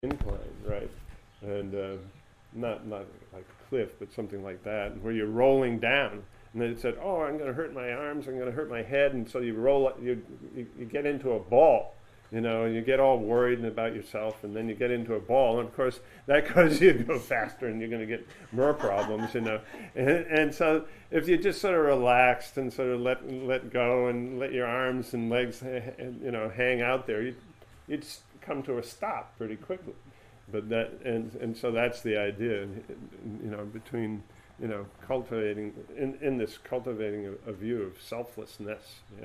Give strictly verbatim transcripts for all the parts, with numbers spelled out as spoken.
incline, right? And uh, not not like a cliff, but something like that, where you're rolling down. And then it said, "Oh, I'm going to hurt my arms. I'm going to hurt my head." And so you roll, you, you you get into a ball, you know, and you get all worried about yourself, and then you get into a ball, and of course that causes you to go faster, and you're going to get more problems, you know. And, and so if you just sort of relaxed and sort of let let go and let your arms and legs, you know, hang out there, you you'd come to a stop pretty quickly. But that and and so that's the idea, you know, between. You know, cultivating in, in this cultivating a, a view of selflessness. Yeah.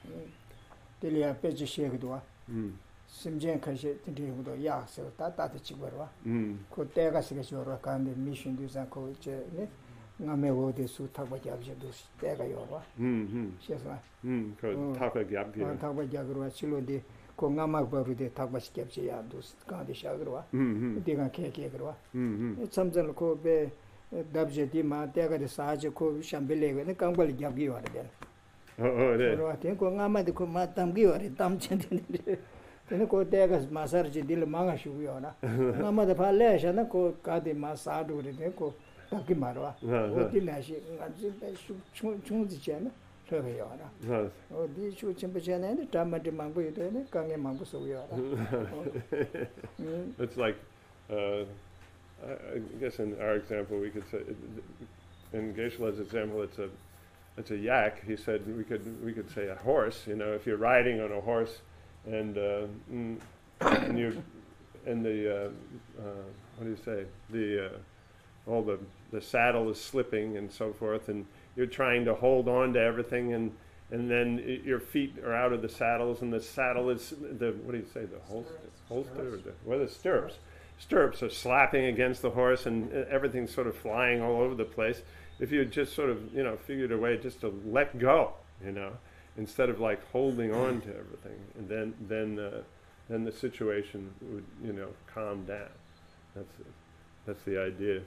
Delia peji shegdwa. Mm. Simjen kaje tindihudo ya so ta ta de chigwarwa. Mm. Ko tega sige jorwa kande mission du san ko che ne ngame wo de su ta ba jabje du tega yorwa. Mhm. Shesa. Mm. Ko ta ba jab ge. Ta ba jagro chilo de ko ngama ba ru de ta ba skepje ya du ka de shagrwa. Mhm. De ga ke ke grwa. Mhm. Samjal ko be dabje di ma tega de saje ko shambele ne kangbal jabgi wa de. Oh, oh, it is. Ro aten ko ngama de ko ma tamgi wa de tam chen de. Tene ko tega masar ji dil manga shu yo na. Ngama de phale sha na ko ka de ma sa du de ko taki marwa. O dil na shi ngaji be shu chung chung ji chen na. So yo na. O di shu chen be chen ne tam de mang bu de ne ka nge mang bu so yo na. It's like uh I guess in our example, we could say, in Geshe-la's example, it's a, it's a yak. He said we could we could say a horse. You know, if you're riding on a horse, and uh, and you, and the uh, uh, what do you say? The uh, all the the saddle is slipping and so forth, and you're trying to hold on to everything, and and then it, your feet are out of the saddles, and the saddle is the what do you say? The holster, holster, or the what are the stirrups? Stirrups are slapping against the horse, and everything's sort of flying all over the place. If you just sort of, you know, figured a way just to let go, you know, instead of like holding on to everything, and then then uh, then the situation would, you know, calm down. That's that's the idea.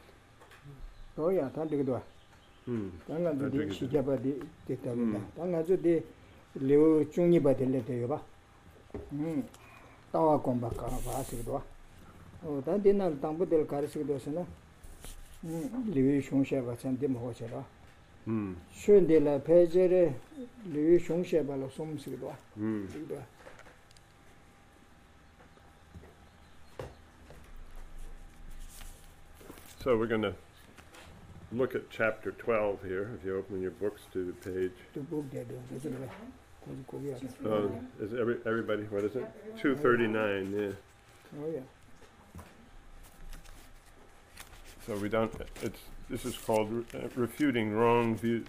Oh yeah, tan de do. Hmm. Tanga de shi jaba de de ta da. Tanga ju de leo chungni ba de le de ba. Hmm. Tawa komba ka ba si do. Oh, dan dinal tambu del karisi dosena. Hmm, liwi shungshe ba chan dim ho chera. Hmm. Shön de la pejere liwi shungshe ba lo som si do. Hmm. So we're going to look at chapter twelve here. If you open your books to the page. To book de do. Uh, is every everybody? What is it? Two thirty-nine. Yeah. Oh yeah. So we don't, it's, this is called uh, refuting wrong views.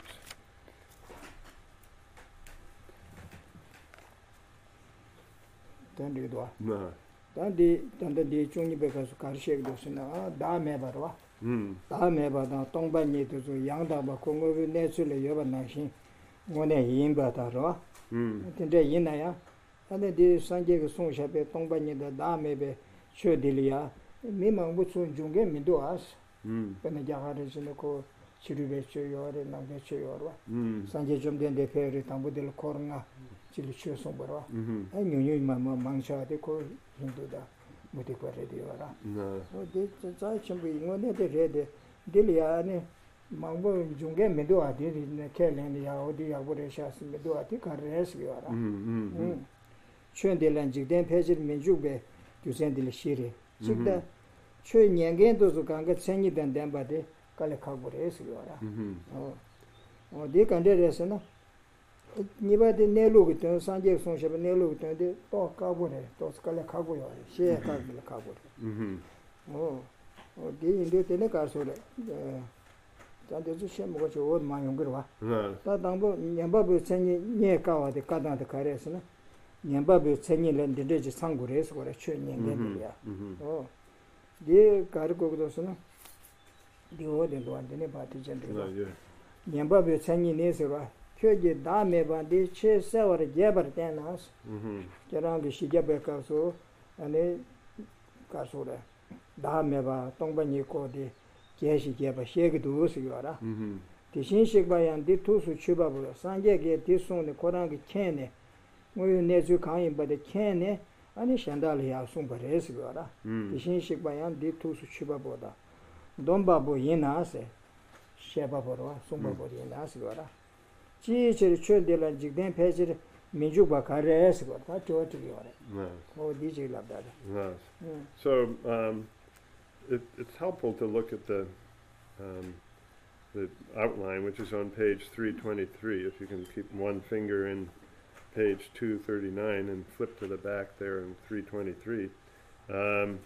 Dan de do. No. Dan de dan de chungni be ka su karshek dosena da me barwa. Hmm. Da me ba da tongba ni de zo yang da ba ko ngo ne su le yo ba na shin. Ngo ne yin ba da ro. Hmm. Den de yin na ya. Dan de sanje ge song sha be tongba ni da da me be chö de li ya. Mi mang bu chun jung ge mi do as. Hmm. Pene jahare jino ko chiribe cho yore nangde cho yorwa. Hmm. Sanje jomden de peri tambu del kornga chili cho sombarwa. Mhm. Ai nyunyu ma ma mangsha de ko hindu da muti ko re de yora. No. O de za chimbu ngo ne de re de delia ne mangbo junge me do adi ne kelen ya odi ya bore sha me do adi ka res yora. Hmm. Hmm. Chön de lan jigden pejir menjube jusen de shiri. Chigda chö nyengen dozu kanga tsenyi den denba de kale kagbore esi yora. Mhm. O de kande resa na niba de nelu giten sanje son shebe nelu giten de to kagbore to kale kagbo yora. She kagbole kagbore. Mhm. O o de inde tene karsole. Tande zu she mo cho od ma yongirwa. No. Ta dangbo nyamba bu tsenyi nye kawa de kadan de karesa na. Nyamba bu tsenyi len de de sangure esi gore chö nyengen de ya. Mhm. O de kargo dosuna de o de do ande ne bati jende No, yeah. nyamba be chanyi ne se ba pyoje da me ba de che sawar jebar tenas Mhm. jarang de shige be ka so ane ka so re da me ba tongba ni ko de je shi je ba she ge du su yora Mhm. de shin shik ba yan de tu su chu ba bu sanje ge de so ne korang ge chen ne mo ne zu kan yin ba de chen ne 아니 샹달이야 송바레스 거라 이신식 바양 디투스 치바보다 돈바보 예나세 셰바보로 송바보리 예나스 거라 지체를 쳐들란 직된 페이지를 민주바 가레스 거다 저쪽이 거라 어 디지랍다 so um it, it's helpful to look at the um the outline, which is on page three twenty-three. If you can keep one finger in page two thirty-nine and flip to the back there in three twenty-three. Um,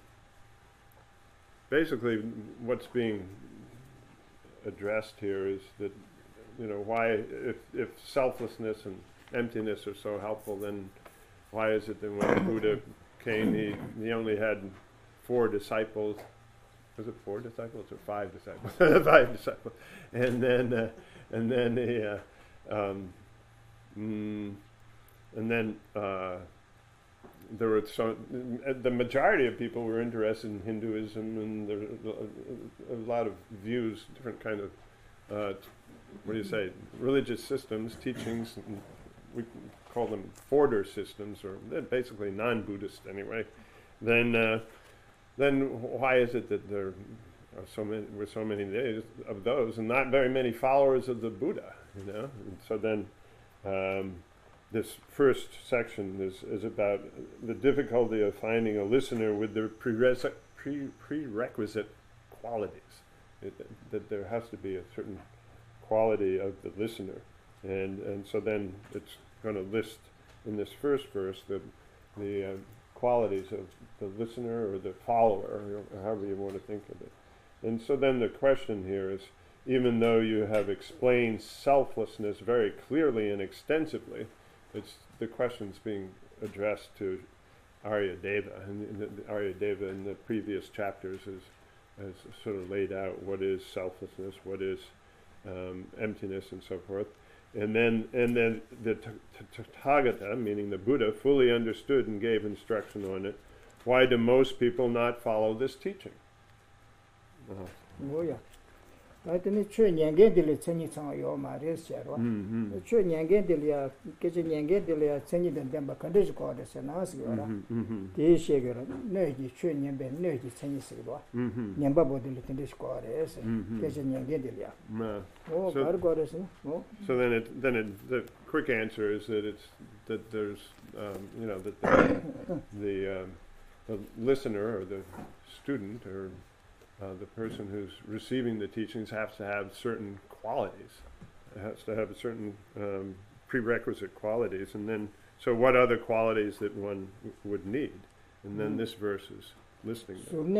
basically, what's being addressed here is that, you know, why, if, if selflessness and emptiness are so helpful, then why is it that when Buddha came, he, he only had four disciples? Was it four disciples or five disciples? Five disciples, and then uh, and then he, uh, um, mm, and then uh, there were so the majority of people were interested in Hinduism, and there were a lot of views, different kind of uh, what do you say, religious systems, teachings. And we call them order systems, or they're basically non-Buddhist anyway. Then. Uh, Then why is it that there are so many, were so many days of those, and not very many followers of the Buddha? You know, and so then um, this first section is, is about the difficulty of finding a listener with the prerequisite, pre, prerequisite qualities. It, that there has to be a certain quality of the listener, and and so then it's going to list in this first verse the the uh, qualities of the listener or the follower, or however you want to think of it. And so then the question here is, even though you have explained selflessness very clearly and extensively, it's the question's being addressed to Aryadeva, and the, the Aryadeva in the previous chapters has, has sort of laid out what is selflessness, what is um, emptiness, and so forth. And then, and then the Tathagata, meaning the Buddha, fully understood and gave instruction on it. Why do most people not follow this teaching? Oh yeah. 하여튼 최 년개들이 천이상 요 말이었어요. 최 년개들이야 그저 년개들이야 천이된 데만 건드지 거라서 나왔어요. 대시에가 내기 최 년배 내기 천이스고. 년바보들 건드지 거라서 그저 년개들이야. 어 거라서. So then it then it, the quick answer is that it's that there's um, you know that the the, um, the listener or the student or Uh, the person who's receiving the teachings has to have certain qualities. It has to have certain um, prerequisite qualities. And then, so what other qualities that one w- would need? And then mm. this verse is listing them.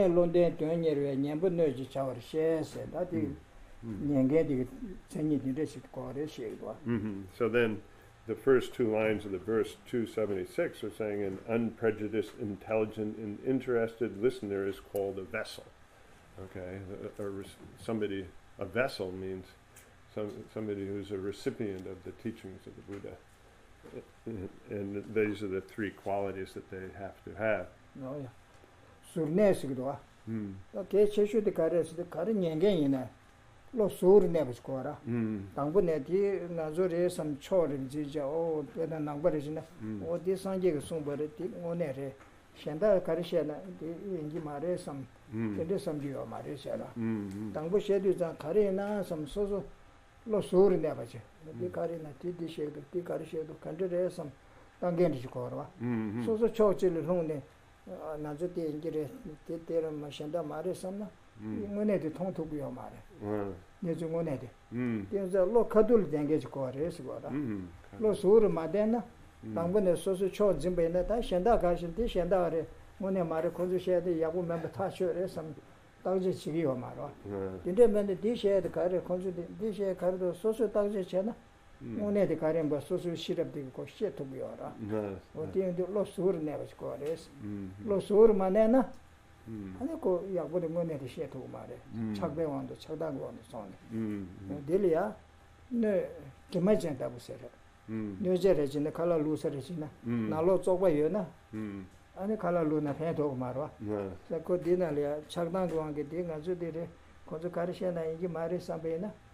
Mm-hmm. So then, the first two lines of the verse two seventy-six are saying an unprejudiced, intelligent, and interested listener is called a vessel. Okay, or somebody, a vessel means some, somebody who's a recipient of the teachings of the Buddha. And these are the three qualities that they have to have. Oh, yeah. Surnesigdo. Hmm. Okay, Cheshu de Cares, the Karin Yangana. Lo Sur Nebus Quara. Tanguneti, Nazore, some chord in Zija, oh, the Nambarizina, or this Sanjay Sumbari, Onere. Shanda Karishana, the Ingimare, some, there is some Dio Marisha. Tango Shedu, Karina, some Soso, Losur never. The Karina, the Shade, the Karisha, the country, some Tanganish Korva. Soso Churchill, Rune, Nazuti, Ingire, Titer, Mashanda Mare, some, Monete, Tonto Biomare. There's a monete. There's a low Kadul Dangage Kores, Losur Madena. 당분에 소소 초 진배나 현다 가신 뒤 현다래 뭐네 말에 콘주셔도 야구 멤버 타셔에 섬 당지 지기요 말아. 근데 맨데 디셔에 가래 콘주 디셔에 가래도 소소 당지 잖아. 뭐네데 가래 뭐 소소 시럽되고 고시에 도비어라. 어디에 로스우르 내버스 거레스. 로스우르 만에나 아니 고 야구를 뭐네데 시에 도고 말해. 착배왕도 착당왕도 손. 딜이야. 네 개마진다 보세요. 뉴제레진의 칼라 루서레진나 나로 쪽바요나 아니 칼라 루나 해도 말와 자꾸 디나리아 착당도한게 디가 주디레 거저 가르시나 이게 말이 삼베나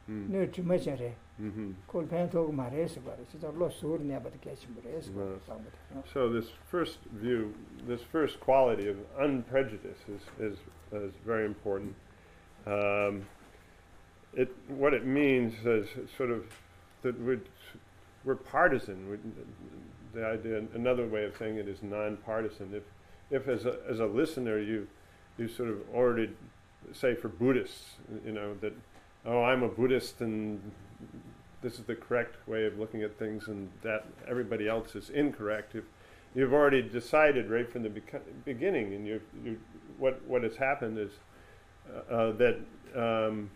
nö chimachare kol pen tog mares bar so lo sur ne bat kachmures so this first view, this first quality of unprejudice is is, is very important. Um, it what it means is sort of that we're, we're partisan. We, the idea, another way of saying it is non-partisan. If if as a as a listener you you sort of already say for Buddhists, you know, that, oh, I'm a Buddhist and this is the correct way of looking at things and that everybody else is incorrect. If you've already decided right from the beca- beginning and you you what what has happened is uh, uh, that um,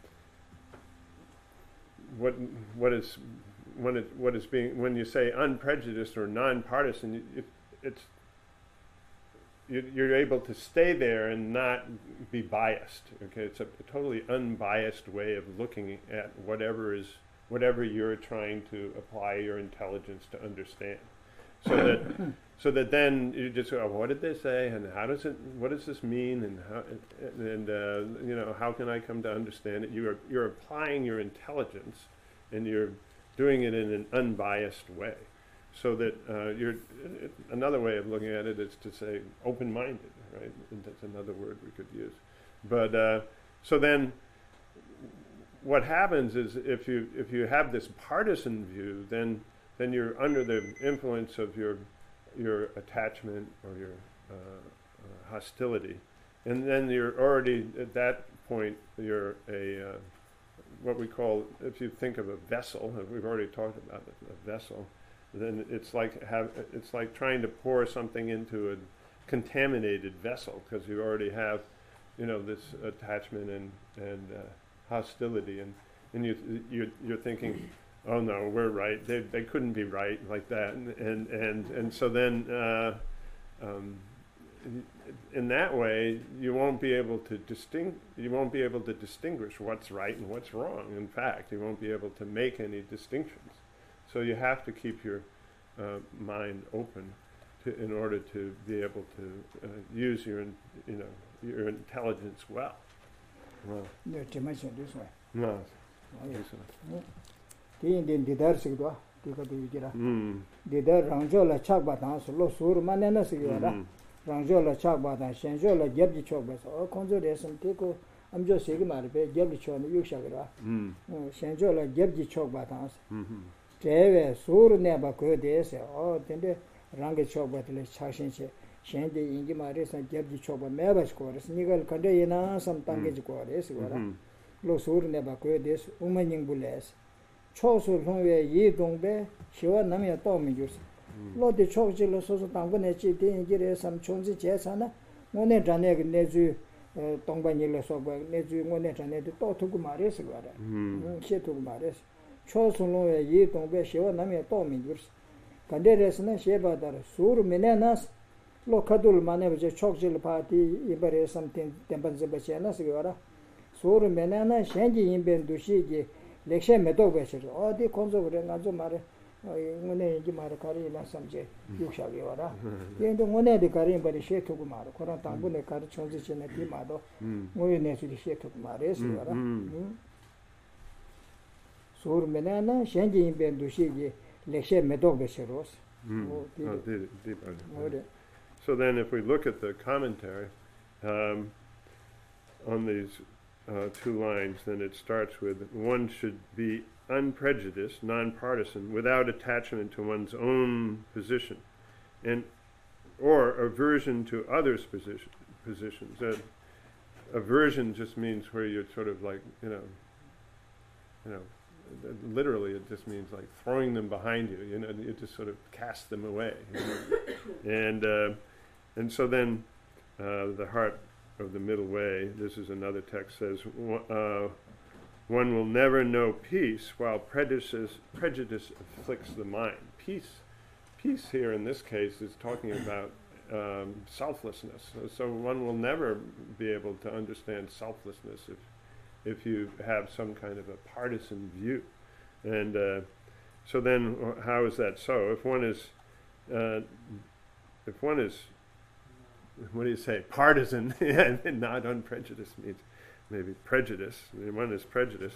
what what is when it what is being when you say unprejudiced or non-partisan, it, it's you're able to stay there and not be biased. Okay, it's a, a totally unbiased way of looking at whatever is whatever you're trying to apply your intelligence to understand. So that so that then you just go, oh, what did they say, and how does it? What does this mean, and how? And uh, you know, how can I come to understand it? You're you're applying your intelligence, and you're doing it in an unbiased way. So that uh, you're, it, another way of looking at it is to say open-minded, right? And that's another word we could use. But uh, so then, what happens is if you if you have this partisan view, then then you're under the influence of your your attachment or your uh, uh, hostility, and then you're already at that point you're a uh, what we call, if you think of a vessel, we've already talked about it, a vessel. Then it's like have it's like trying to pour something into a contaminated vessel because you already have, you know, this attachment and and uh, hostility, and and you you're, you're thinking, oh no, we're right. They they couldn't be right like that, and and and, and so then uh, um, in that way you won't be able to distinct you won't be able to distinguish what's right and what's wrong. In fact, you won't be able to make any distinctions. So you have to keep your uh, mind open to, in order to be able to uh, use your, in, you know, your intelligence well. Well. No, too much in this way. No. The Indian didar sigwa, tika digira. Didar rangjo la chakba tan so lo sur manena sigwa. Rangjo la chakba tan, shenjo la gyabji chokba so. O konzo resam tiko amjo sigi marbe gyabji chokba yukshagira. Shenjo la gyabji chokba tan so. Tewe sur neba ko dese o tende range chokba tele chashin che shende ingi mare san gyabji chokba meba skores nigal kande yena sam tange skores sigora lo sur neba ko dese umaning bules chosu longwe yi dongbe shiwa namya to mi jus lo de chokji lo so so tangbo ne chi de ingi re sam chongji je sana ngone jane ne ju tongba ni le so ba ne ju ngone jane de to tu gu mare sigora she tu gu mare 초순로에 이 동배 시와 남에 또 민주스 간데레스나 셰바다르 수르 메네나스 로카둘 마네버제 촉질 파티 이버레 something 템반제 버체나스고라 수르 메네나 셴지 인벤 두시기 렉셰 메도베시르 어디 콘조브레 나조 마레 ngone ji mara kari la samje yuksha ge wara yendo ngone de kari bari she to gu mara koran tambu ne kari chonji chene ti ma do ngoye ne su di she to gu mara es wara sur menana shenji imben dushigi lekshe medog besheros. So then if we look at the commentary um, on these uh, two lines, then it starts with one should be unprejudiced, non-partisan, without attachment to one's own position, and or aversion to others' position, positions. Uh, aversion just means where you're sort of like, you know, you know, literally it just means like throwing them behind you, you know, you just sort of cast them away, you know? and uh, and so then uh, the heart of the middle way, this is another text, says uh, one will never know peace while prejudice prejudice afflicts the mind. Peace peace here in this case is talking about um, selflessness, so one will never be able to understand selflessness if if you have some kind of a partisan view. And uh, so then how is that so? If one is, uh, if one is, what do you say, partisan, not unprejudiced means maybe prejudice, one is prejudiced,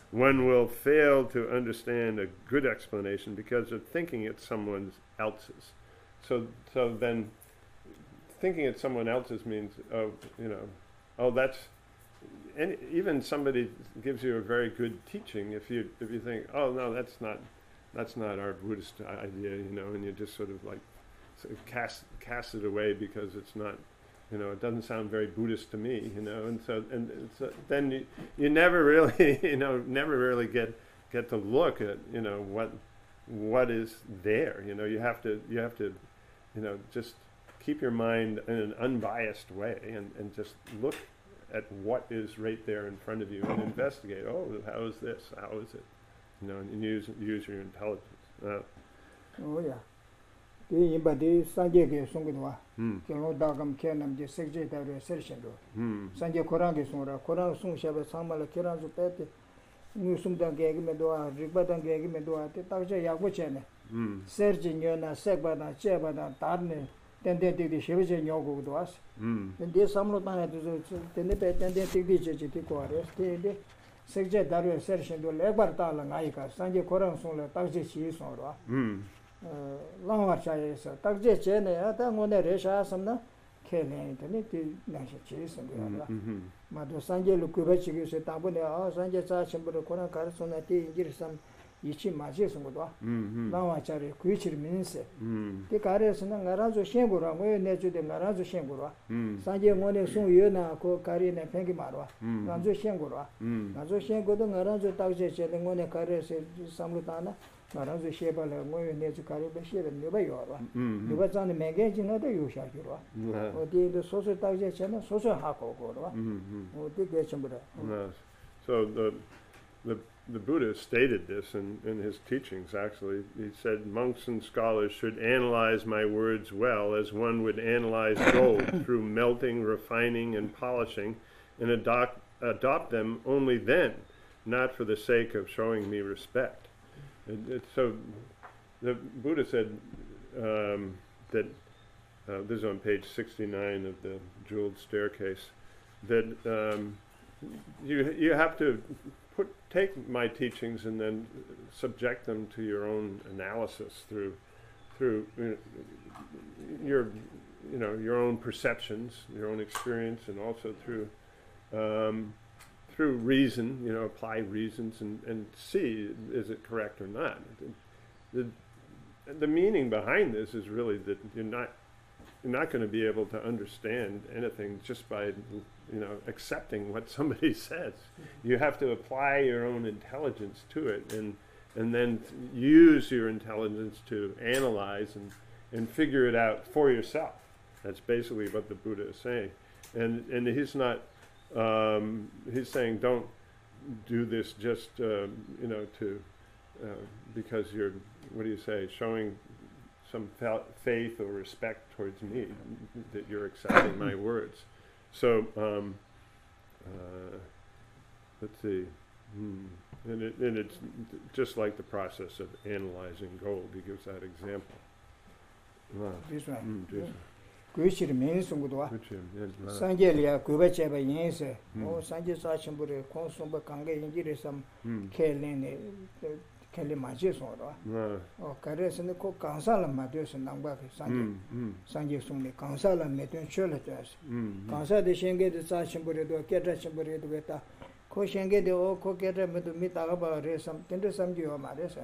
one will fail to understand a good explanation because of thinking it's someone else's. So, so then, thinking it's someone else's means, oh, you know, oh, that's, and even somebody gives you a very good teaching. If you if you think, oh no, that's not, that's not our Buddhist idea, you know, and you just sort of like sort of cast cast it away because it's not, you know, it doesn't sound very Buddhist to me, you know, and so and so then you, you never really, you know, never really get get to look at, you know, what what is there, you know. You have to you have to, you know, just keep your mind in an unbiased way and, and just look at what is right there in front of you and investigate. Oh, how is this? How is it? You know, and use use your intelligence. Uh, oh yeah. The imba sanje ke sungudwa. Hmm. Kelo dagam kenam je sekje tawre sersendo. Hmm. Sanje Quran ke sungra. Quran sung shabe samala kiran su pete. Nyu sumdang ke me doa, rikbadang ke me doa te takje yakbo chene. Hmm. Serje nyona sekba na cheba na tarne. Tende tidi shevje nyogo doas. Hmm. Tende samlo tane to tende pe tende tidi je je ti kware. Tende sekje darwe sersendo lekbar ta la ngai ka sanje Quran sungla takje chi songra. Hmm. langwar chaye sa takje che ne ya ta ngone re sha samna khele ne ti na sha che sam ya ma do sanje lu ku ba chi ge se ta bu ne a sanje cha chim bu ko na kar so na ti ngir sam ichi ma je sum do langwar chaye ku chi min se ti kare se na ngara zo shen gu ra ngwe ne ju de ngara zo shen gu ra sanje ngone sung ye na ko kari ne phen gi ma ro ngara zo shen gu ra ngara zo shen gu do ngara zo takje che ne ngone kare se samlu ta na 나라서 셰발에 뭐에 내주 가리be 셰를 내가 요라. 누가 전에 매게 지나도 요샤기로. 어디도 소소 딱제 전에 소소 하고 거라. 어디 계신보다. So the the the Buddha stated this in in his teachings. Actually, he said monks and scholars should analyze my words well as one would analyze gold through melting, refining, and polishing, and adopt adopt them only then, not for the sake of showing me respect. It, it, so the Buddha said um, that, uh, this is on page sixty-nine of the Jeweled Staircase, that um, you you have to put take my teachings and then subject them to your own analysis through through you know, your you know your own perceptions, your own experience, and also through um, through reason, you know, apply reasons and, and see, is it correct or not? The, the meaning behind this is really that you're not you're not going to be able to understand anything just by, you know, accepting what somebody says. You have to apply your own intelligence to it and and then use your intelligence to analyze and, and figure it out for yourself. That's basically what the Buddha is saying. And and he's not Um, he's saying don't do this just uh, you know to uh, because you're, what do you say, showing some faith or respect towards me, that you're accepting my words. So um, uh, let's see, hmm. and, it, and it's just like the process of analyzing gold. He gives that example. Wow. This one. Mm, this Kuishir min sungudwa. one. Sanje liya kuba cheba yense. O sanje sachambure konsumba kange injiri sam kele ne kele maji songwa. O kare sene ko kansa la madyo se nangba ke sanje. Sanje sungni kansa la medyon chöle twas. Kansa de shenge de sachambure do kedra chambure do beta. Ko shenge de o ko kedra medu mi taga ba re sam tende samji o ma re sa.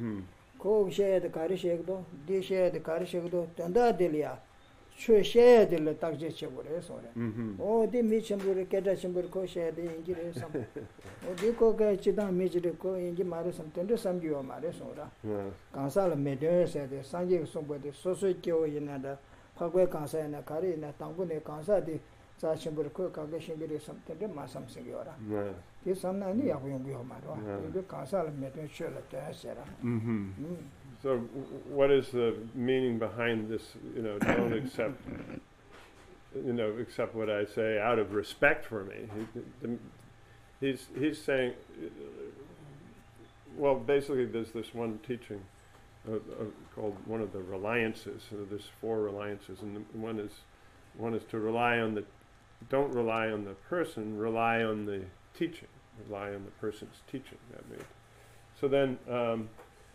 Ko she de kare shek do, de she de kare shek do tenda de liya. Chue shea de la takje chebure sore. O di mi chembure keda chembure ko shea de ingi re sam. O di ko ga chidang mi jire ko ingi mare sam tende sam jiwa mare sora. Kansa la me de se de sanje sombo de so so kyo yina da phagwe kansa na kare na tangbu ne kansa de sa chembure ko ka ga shingire sam tende ma sam singi ora. Ki sam na ni ya yong yo maro. Ingi kansa la me de chela te sera. So, what is the meaning behind this? You know, don't accept, you know, accept what I say out of respect for me. He, the, he's he's saying, well, basically, there's this one teaching uh, uh, called one of the reliances. So there's four reliances, and the, one is one is to rely on the, don't rely on the person, rely on the teaching. rely on the person's teaching. That means. So then um,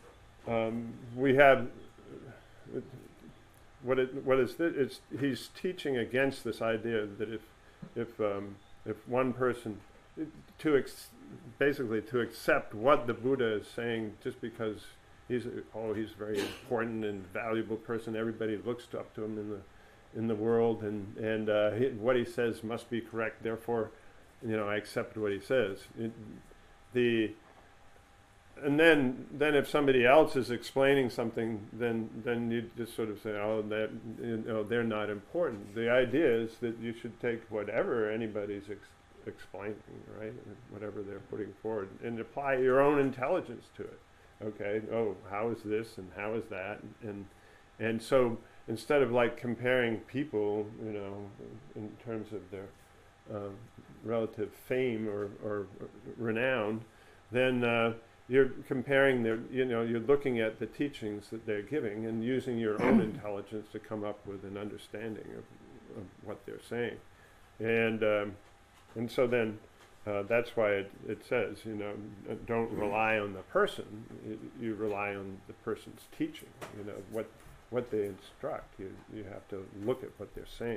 um, we have uh, what it what is this? It's he's teaching against this idea that if if um, if one person to ex- basically to accept what the Buddha is saying just because he's oh he's a very important and valuable person, everybody looks up to him in the in the world, and and uh, he, what he says must be correct, therefore you know I accept what he says. It, the and then then if somebody else is explaining something, then then you just sort of say, oh, that you know they're not important. The idea is that you should take whatever anybody's ex- explaining, right, whatever they're putting forward, and apply your own intelligence to it. Okay, oh, how is this and how is that, and and so instead of like comparing people, you know, in terms of their uh, relative fame or, or renown, then uh, you're comparing their, you know, you're looking at the teachings that they're giving and using your own intelligence to come up with an understanding of, of what they're saying, and um, and so then. Uh, that's why it, it says, you know, don't rely on the person. You, you rely on the person's teaching. You know what what they instruct. You you have to look at what they're saying.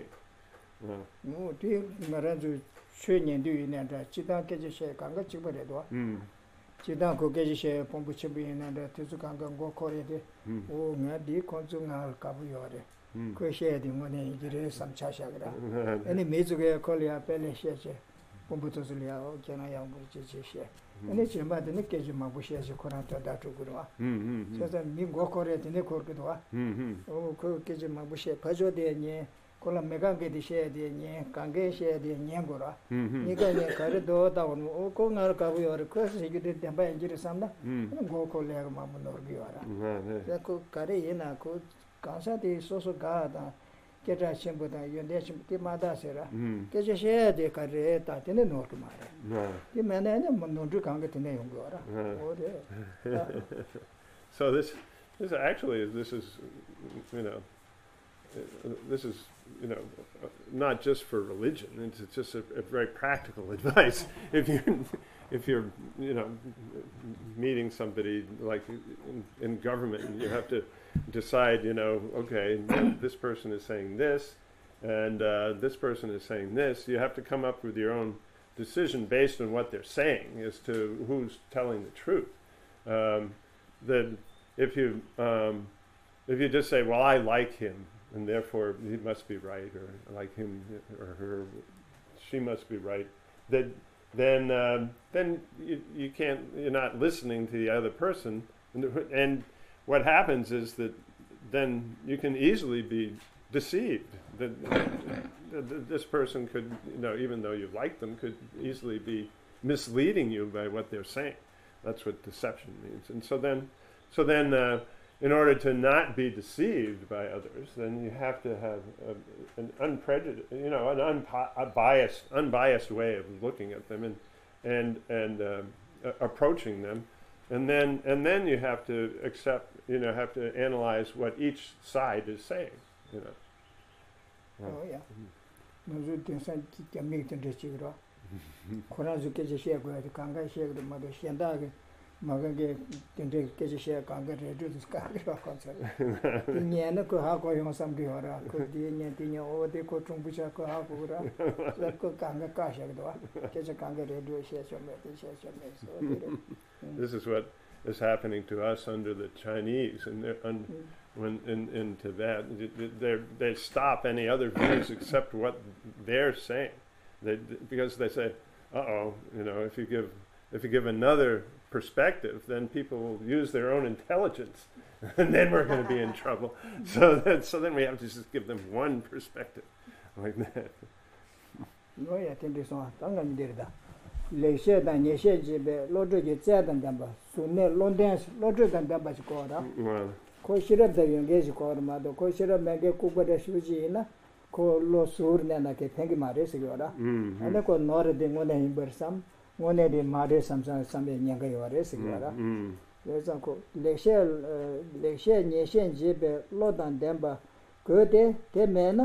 No, do maranju shwenyen du inanda chidang keje she kanga chibare do. Hmm. Chidang ko keje she pombu chibi inanda tuzu kanga go kore de. O nga di konzu nga kabu yore. Ko she di ngone jire samcha shagra. Ani mezuge kolya pele she she. pombutozulia o jana yang bu ji ji she ene chimba de ne keje ma bu she she koran ta da tu gurwa hm hm so mi go kore de ne kor gudwa hm o ko keje ma bu she phajo de nye kola mega ge de she de nye kange she de nye gora ni ga ne kare do da on o ko ngar ka bu yor ko se ge de ba enjire samda go ko le ma mu nor gi wara ya ko kare yena ko kansa de so so ga da keja chimbo da yende chim ti ma da sera keja she de kare ta tene no to mare ti mene ne mon no ju kang ke tene yong gora o de so this this actually this is you know this is you know not just for religion, it's, it's just a, a very practical advice. If you if you're you know meeting somebody like in, in government, and you have to decide, you know, okay, this person is saying this, and uh, this person is saying this. You have to come up with your own decision based on what they're saying as to who's telling the truth. Um, that if you um, if you just say, well, I like him, and therefore he must be right, or like him or her, she must be right, that then uh, then you, you can't. You're not listening to the other person, and, and what happens is that then you can easily be deceived. That, that this person could, you know, even though you like them, could easily be misleading you by what they're saying. That's what deception means. And so then, so then, uh, in order to not be deceived by others, then you have to have a, an unprejudiced, you know, an unpo- a biased, unbiased way of looking at them and and and uh, uh, approaching them. And then, and then you have to accept, you know, have to analyze what each side is saying, you know. Oh yeah. No, you think some can make the decision. Konazu keje share go to kanga share the mother shenda ge magage tende keje share kanga redu this ka ga concert. Tinya na ko ha ko yong sam di hora ko tinya tinya o de ko tung bucha ko ha ko ra. La ko kanga ka share do. Keje kanga redu share share me share share me. This is what is happening to us under the Chinese, and un, mm. when in, in Tibet, they they stop any other views except what they're saying, they, because they say, "Uh oh, you know, if you give if you give another perspective, then people will use their own intelligence, and then we're going to be in trouble." So then, so then we have to just give them one perspective, like that. No, yeah, think this one. I'm going to do that. Le she dan ye she ji be lo zhe ge zai dan dan ba su ne long dan lo zhe dan dan ba ji ko da ko shi re da yong ge ji ko ma do ko shi re me ge ku ba de shu ji na ko lo sur ne na ke theng ma re se yo da ane ko no re de ngone hin ber sam ngone de ma re sam sam sam be nyang ge yo re se yo da le za ko le she le she nye she ji be lo dan dan ba ko de de me na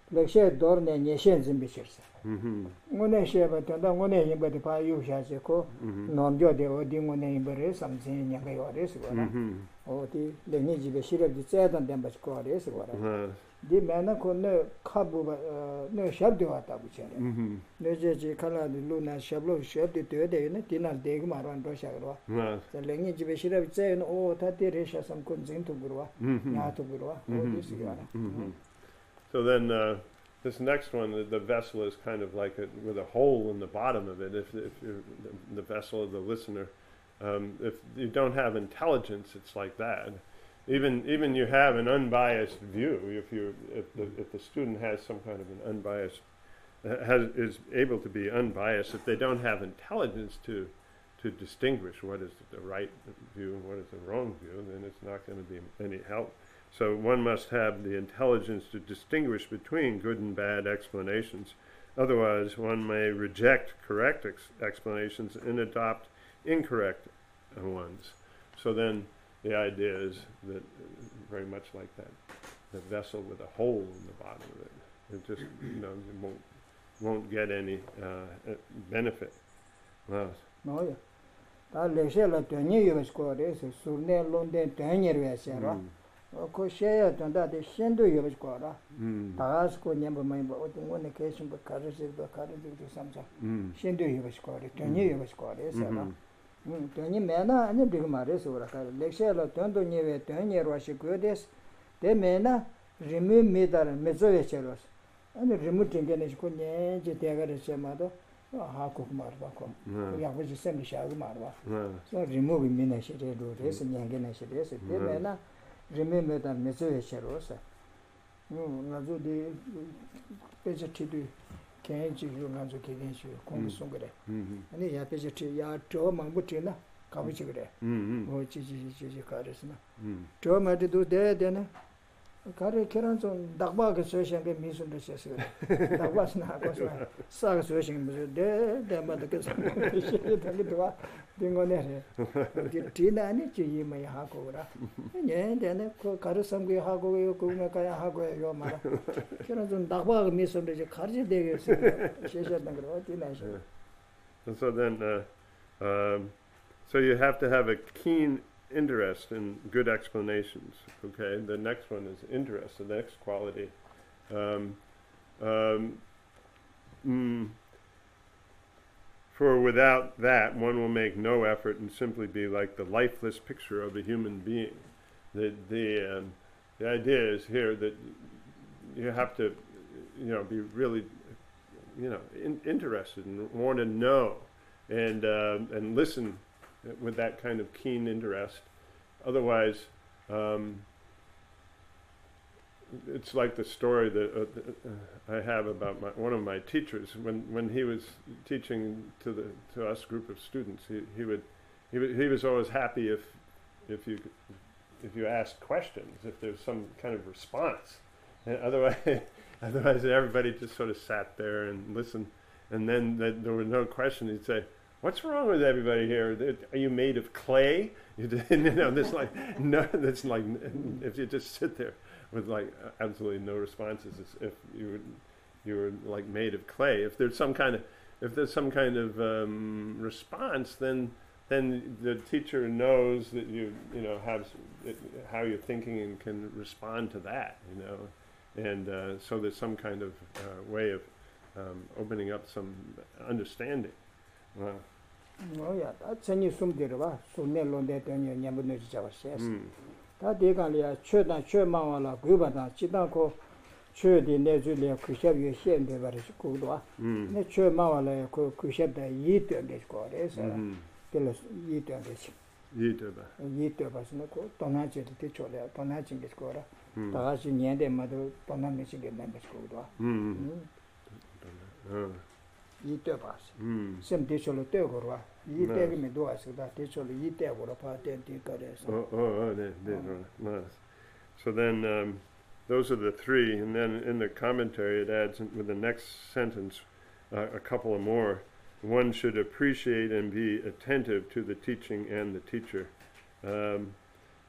렉셔 도르네 녀신 좀비셔서 Mhm. ngone sheba tanda ngone yimba de pa yu sha je ko nomjo de odi ngone yimba re samsin nya ga yore so ra Mhm. odi le ni ji be shire de tsa dan dem ba ko re so ra Uh, di mena ko ne khabu ba ne shab de wa ta bu che Mhm. ne je ji khala de lu na shablo shab de de de ne dinar de ga marwan do sha ro Uh, ta le ni ji be shire be tsa no o ta de re sha sam kun zin tu gurwa Mhm. nya tu gurwa o di si ra Mhm. So then uh, this next one, the, the vessel is kind of like a, with a hole in the bottom of it. If, if you're the, the vessel of the listener, um, if you don't have intelligence, it's like that. Even even you have an unbiased view. If you if the if the student has some kind of an unbiased has is able to be unbiased, if they don't have intelligence to to distinguish what is the right view and what is the wrong view, then it's not going to be any help. So one must have the intelligence to distinguish between good and bad explanations. Otherwise, one may reject correct ex- explanations and adopt incorrect uh, ones. So then the idea is that uh, very much like that, the vessel with a hole in the bottom of it. It just, you know, it won't, won't get any uh, uh, benefit. Well, no ya ta le she la de ni yu ko re so sur ne lon de de ni re sha ra ko she ya tanda de shen do yu ko ra mm, ta as ko nyam ba mai ba o ding ne ke shim ba ka re se ba ka re de sam sa mm, shen do yu ko re de ni yu ko re sa ra mhm, 음 de me na ne de ma re so ra ka le she la de do ni we de ni ro shi ko des de me na rimu me dar me zo ye che ro ane rimu tinge ne ko ne je de ga re se ma do ha ko ma ba ko mm, ya bu ji sem sha ga ma ba mm, so remove mi na shi de do re se nyang ge na shi de se de me na remember that me zo ye che ro sa 음 na zo de pe je ti du ken ji yu na zo ke gen shi ko mu song ge mhm, ani ya pe je ti ya to ma bu ti na ka bu ji ge mhm, o ji ji ji ji ka re se na mhm. to ma de do de de na ka re keran zo dagba ge so shen ge mi sun de se se dagba sna ko sna sa ge so shen de de ma de ke sa shi de ge do wa dingo ne re ti ti na ni ji yi ma ha ko ra ne de ne ko ka re sam ge ha ko yo ko na ka ya ha ko yo ma ra keran zo dagba ge mi sun de je ka ji de ge se she she na ge ro ti na she And so then, uh, um, so you have to have a keen interest in good explanations. Okay, the next one is interest. The next quality. Um, um, mm, for without that, one will make no effort and simply be like the lifeless picture of a human being. The the um, the idea is here that you have to, you know, be really, you know, in, interested and want to know, and uh, and listen with that kind of keen interest. Otherwise, um, it's like the story that uh, I have about my, one of my teachers when when he was teaching to the to us group of students. He he would he would, he was always happy if if you if you asked questions, if there's some kind of response. And otherwise, otherwise everybody just sort of sat there and listened, and then the, there was no question. He'd say, "What's wrong with everybody here? Are you made of clay?" You, did, you know, this like no, that's like if you just sit there with like absolutely no responses, it's if you were, you were like made of clay. If there's some kind of if there's some kind of um, response, then then the teacher knows that you you know have it, how you're thinking and can respond to that. You know, and uh, so there's some kind of uh, way of um, opening up some understanding. Wow. no ya ta chen ni sum de ba so ne lo de de ni nyam ne ji ja ba she Mm. ta de gan le ya chue da chue ma wa la gu ba da chi da ko chue de ne zu le ku she ye xian de ba ri ku do Mm. ne chue ma wa la ku ku she da yi de de ko re sa Mhm. de le yi de de chi Yi de ba. yi de ba ne ko to na che de cho le to na chi de ko ra Mm. ta ga chi nian de ma do to na me chi de na de ko do Mm. Uh, yi de ba mm. sem de cho le de ko ra yi de ge me do a se da de cho le yi de ko ra pa de de ka re sa Oh, oh, oh, they, they, oh, nice. So then, um, those are the three, and then in the commentary it adds in, with the next sentence uh, a couple of more. One should appreciate and be attentive to the teaching and the teacher. Um,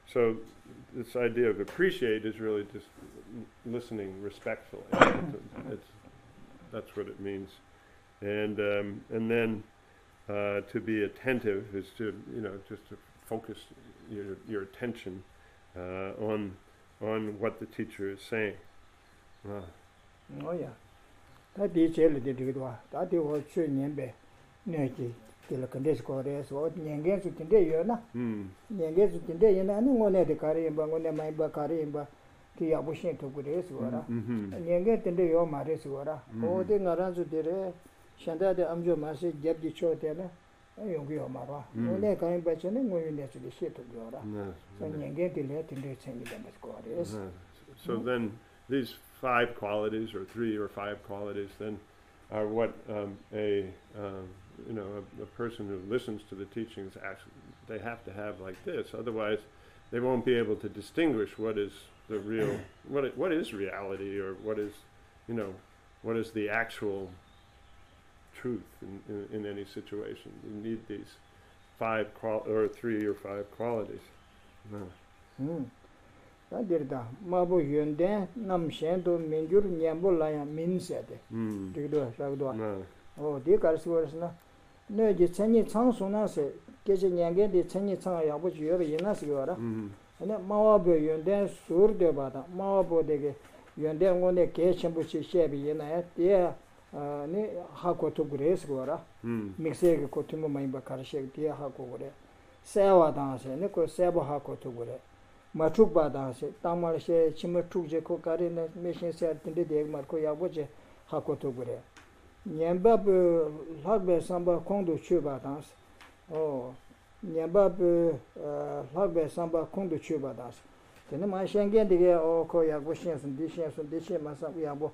so this idea of appreciate is really just listening respectfully. it's, it's, that's what it means. And um, and then uh, to be attentive is to, you know, just to focus your your attention uh, on on what the teacher is saying. Uh. Oh yeah. Tā tī chēli tī tī kītwa, tā tī wā chū nyēmbē, nyē kī, tī lā kandēs kō rē sō, nyēngē sū tīndē yō na, nyēngē sū tīndē yō na, anī ngō nē tī kārī yīmbā, ngō nē mā yīmbā kārī yīmbā, tī yā bū shēng tō gu rē sū wā rā, nyēngē tīndē yō mā rē sū wā rā, o tī ngā rā sū tī rē, shandā tī am chō mā sī, gyab jī chō tē na, yōng kī yō mā rā, ngō nē kārī yīmbā chē nē, ngō yō nē sū tī shē tō gu yō rā, sō nyēngē tī lē tīndē chēng kī dāmbā kō rē sū. So then these five qualities, or three or five qualities, then are what um, a um, you know a, a person who listens to the teachings actually they have to have like this. Otherwise, they won't be able to distinguish what is the real what it, what is reality, or what is you know what is the actual truth in, in, in any situation. You need these five qual or three or five qualities. No. Mm. Tā dirdā, mābu yuandēn, nam shēndu mingyur nyambu lāyā min sēdē. Tīkidwa, shākidwa. O, tī kārsi wāris nā. Nē jī cañi cañ su nā sē, kēchī nyāngiān tī cañi cañ yābu chī yuwa yinā sī yuwa rā. Nē, māwabu yuandēn sūr dē bātā, māwabu dē kē yuandēn ngō nē kē chambu chī shēbi yinā yā, tī nē hā kō tu gu rē sī yuwa rā. Miksē kē kō tīmu māyīmbā kārī shēk tī hā kō gu rē. Sēwā tāng sē, nē kō sēbu hā kō tu gu rē. Matuk bada se tamal se chimatuk je ko kare na meshin se tinde de mar ko yabo je hakoto gure nyamba bu lagbe samba kondo chu bada o nyamba bu lagbe samba kondo chu bada tene ma shengen de o ko yabo shen sun di shen sun di shen ma sa yabo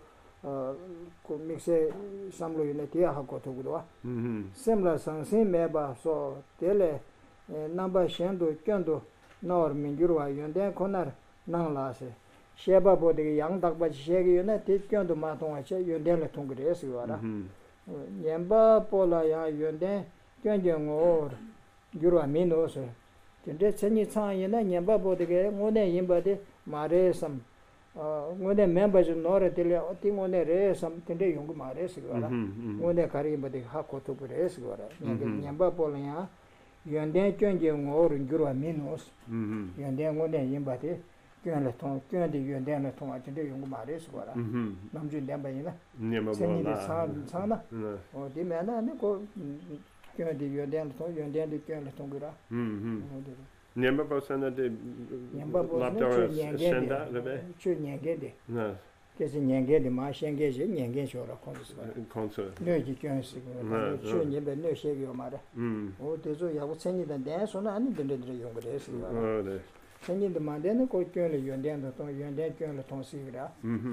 ko mixe samlo yune dia hakoto gure semla san sen meba so tele namba shendo kyondo nāwar mīngyurwa yuandēn konar nāng lāse shēba bōdegi yāng dākba chī shēgi yuandēn tī kyōndu mā tōngwa chē yuandēn lē tōngu rēsi wārā nyēmbā pōla yā yuandēn kyōndyō ngōr gyurwa mī nō sō tindē cēnyi cāng yuandēn nyēmbā bōdegi ngōdēn yīmbā tī mā rē sam ngōdēn mēmbā chū nō rē tīli tī ngōdēn rē sam tindē yungu mā rēsi wārā ngōdēn kārī yīmbā tī hā kō tōgu rēsi wārā nyēmbā pōla yā yuandēn kyōngyē ngōru gyurwa mīnōs, yuandēn ngōdēn yīmbātī, kyōn lē tōng, kyōn dī yuandēn lē tōng āchindē yungu mārē sī guārā, namchū ndēmbā yīnā, sēngi dī sāng nā, o dī mē nā, nē kō kyōn dī yuandēn lē tōng, yuandēn dī kyōn lē tōng guārā. Nyēmbā bō sāndā dī lāptā shēndā rābē? Chū nyēngē dī. Kēsi nyēngē dī mā shēngē shē, nyēngē shō rā kōndu sī guārā. Kōndu. Nē jī kyōn sī guārā, chū nyēmbē nē shēgī yō mārā. O tē sō yā gu cēnyi dā dēn sō nā āni dēndē dē yōng gā dē sī guārā. Cēnyi dā mā dēn kō kyōn lē yuandēn dā tōng, yuandēn kyōn lē tōng sī guārā.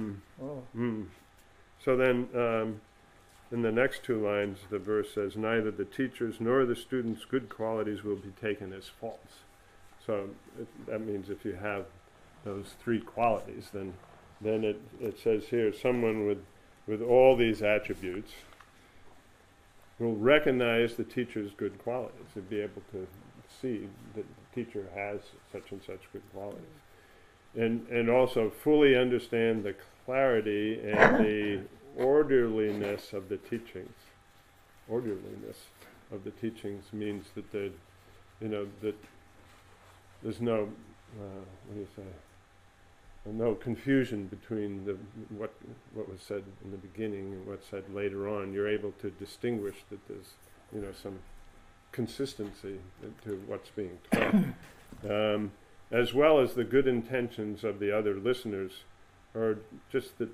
So then, um, in the next two lines, the verse says, neither the teacher's nor the student's good qualities will be taken as false. So it, that means if you have those three qualities, then then it, it says here, someone with, with all these attributes will recognize the teacher's good qualities and be able to see that the teacher has such and such good qualities. And, and also fully understand the clarity and the orderliness of the teachings. Orderliness of the teachings means that the, you know, that there's no, uh, what do you say? No confusion between the what what was said in the beginning and what's said later on. You're able to distinguish that there's, you know, some consistency to what's being taught, um, as well as the good intentions of the other listeners, or just the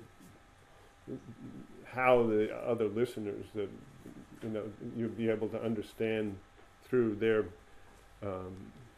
how the other listeners, that you know, you'll be able to understand through their. Um,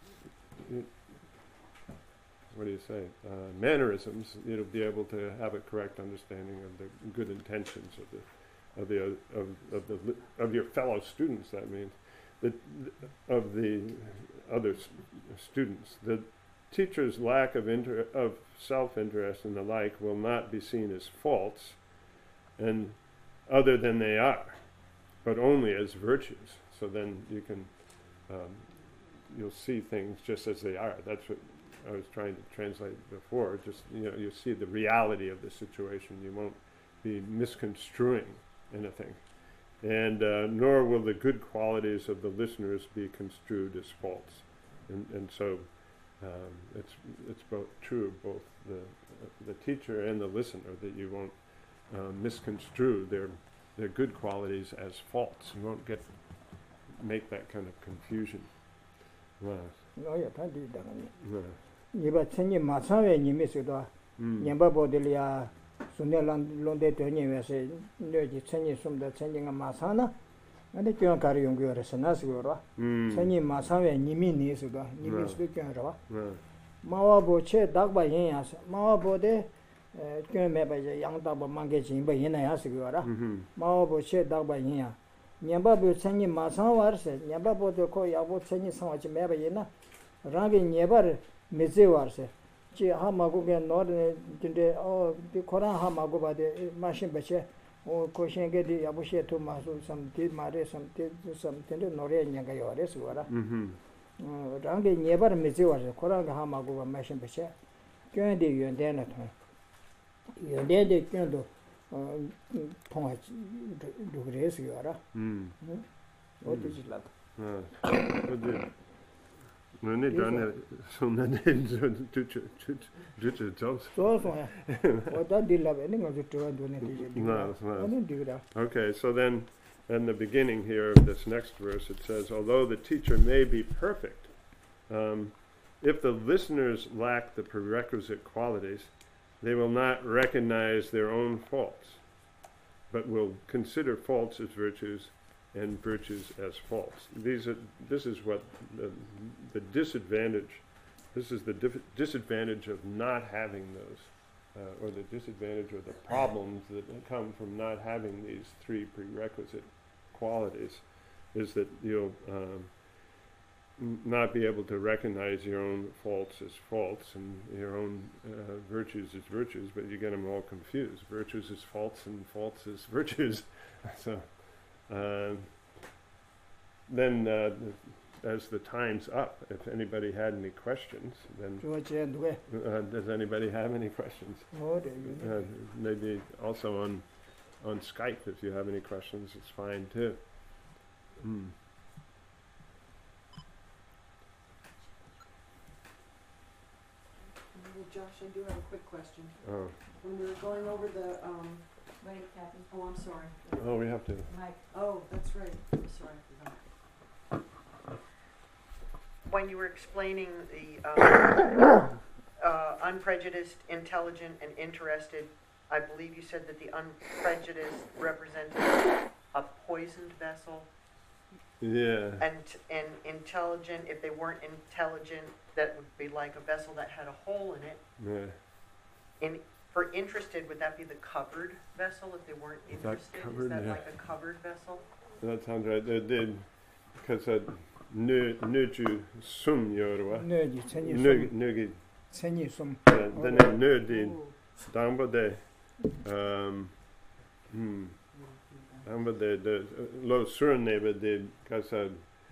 What do you say? Uh, mannerisms. You'll be able to have a correct understanding of the good intentions of the of the uh, of of the li- of your fellow students. That means that of the other s- students. The teacher's lack of inter- of self-interest and the like will not be seen as faults, and other than they are, but only as virtues. So then you can um, you'll see things just as they are. That's what. I was trying to translate before. Just, you know, you see the reality of the situation. You won't be misconstruing anything. And uh, nor will the good qualities of the listeners be construed as faults. And, and so um, it's it's both true of both the uh, the teacher and the listener, that you won't uh, misconstrue their their good qualities as faults. You won't get make that kind of confusion. Wow. No, yeah, that did that. Wow. You but send you Masawe, you miss it. Yamba Bodelia, Suneland Londe Tony, say, no, you send you some that sending a Masana, and the Kyon carry on your Sanasura. Send you Masawe, Nimi Nisuda, Nimi speaking. Mawa Boche, dog by Yas, Mawa Bode, Kyon made by a young dog of Mangajin by Yena Asugura. Mawa Boche, dog by Yen. Nyamba send you Masan said, Yamba Bodo call Yabo send you so much Mabayena, Rangi Never Miziwarse. Hamago Northern oh the Koran Hamago by the machine bache or Koshin get the Abushe to Masu, some did Mare, some did some tender Noria Yangayores, Wara. Rangi never Miziwas, Koran Hamago machine bache. Candy you and then at home. You did the candle point do race you are. What is it like? Men det denne som den så du du du du du so so what that deal of ending of the two and no I didn't do that. Okay, so then in the beginning here of this next verse it says, although the teacher may be perfect, um, if the listeners lack the prerequisite qualities, they will not recognize their own faults, but will consider faults as virtues and virtues as faults. These are, this is what the, the disadvantage, this is the dif- disadvantage of not having those, uh, or the disadvantage or the problems that come from not having these three prerequisite qualities, is that you'll um, n- not be able to recognize your own faults as faults and your own uh, virtues as virtues, but you get them all confused. Virtues as faults and faults as virtues. So. Uh, then, uh, as the time's up, if anybody had any questions, then uh, does anybody have any questions? Oh, there you uh, maybe also on on Skype, if you have any questions, it's fine too. Mm. Well, Josh, I do have a quick question. Oh. When we were going over the um, Wait, Kathy. oh, I'm sorry. Oh, we have to. Mike. Oh, that's right. I'm sorry, I forgot. When you were explaining the um, uh, unprejudiced, intelligent, and interested, I believe you said that the unprejudiced represented a poisoned vessel. Yeah. And and intelligent, if they weren't intelligent, that would be like a vessel that had a hole in it. Yeah. In For interested, would that be the covered vessel if they weren't Is that interested? covered? Is that Yeah. like a covered vessel? That sounds right. They did, because uh, nu nuju sum yorwa. Nögi, sen you Nu some, nugi. sen you some. Den är nödig. Damba de. Um. Hmm. Damba de de lo surnebe de kasa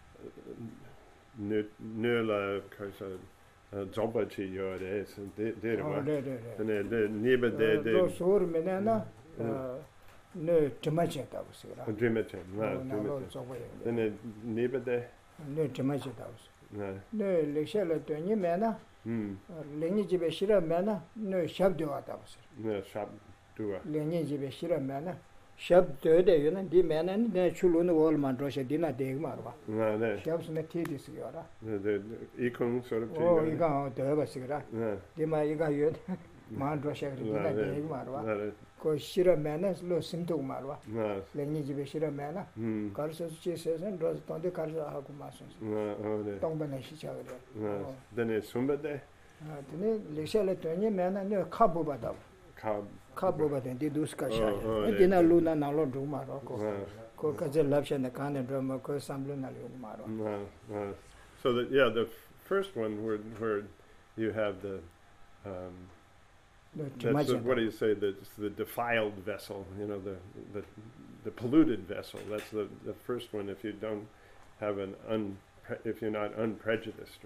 nu nöla kasa jobba chi gör det så det det Oh, var. there, there, Den there. är det nebe de Då de. sår menena, nö temache tavs gra. Dreametem. Nej, Na lo dreametem. så var Den det. är nebe de. Nö temache tavs. Nej. Nö lekshela tönje mena, Hmm. lenye jibe shira mena, nö shabdo atavs. Nej, shab dua. Lenye jibe shira mena, shabdo de yuna di mena ne chulunu wol man roshe dina deg marwa. Nej, nej. Shabs ne tidis göra. Det det ikon sort of Oh, iga döva sigra. Nej. Dima iga yun. Man roshe dina deg marwa. Nej. Ko shira mena lo simtu marwa. Nej. Lenye jibe shira mena. Hmm. Karso chi sesen roz tonde karso haku masun. Nej, oh det. Tongba ne shi chagre. Nej. Den är sumba de. Ah, tene lekshela tönye mena ne kabu badav. Kab. Kabu baden di duska Oh, sha. oh, yeah, Dina yeah. luna na lo duma ro ko. Nej. Ko kaje lapsha ne kane drama ko samlu na lo maro. Nej. Nej. So that yeah, the f- first one where where you have the um that's the, what do you say, the the defiled vessel, you know, the the the polluted vessel. That's the the first one if you don't have an un if you're not unprejudiced, right?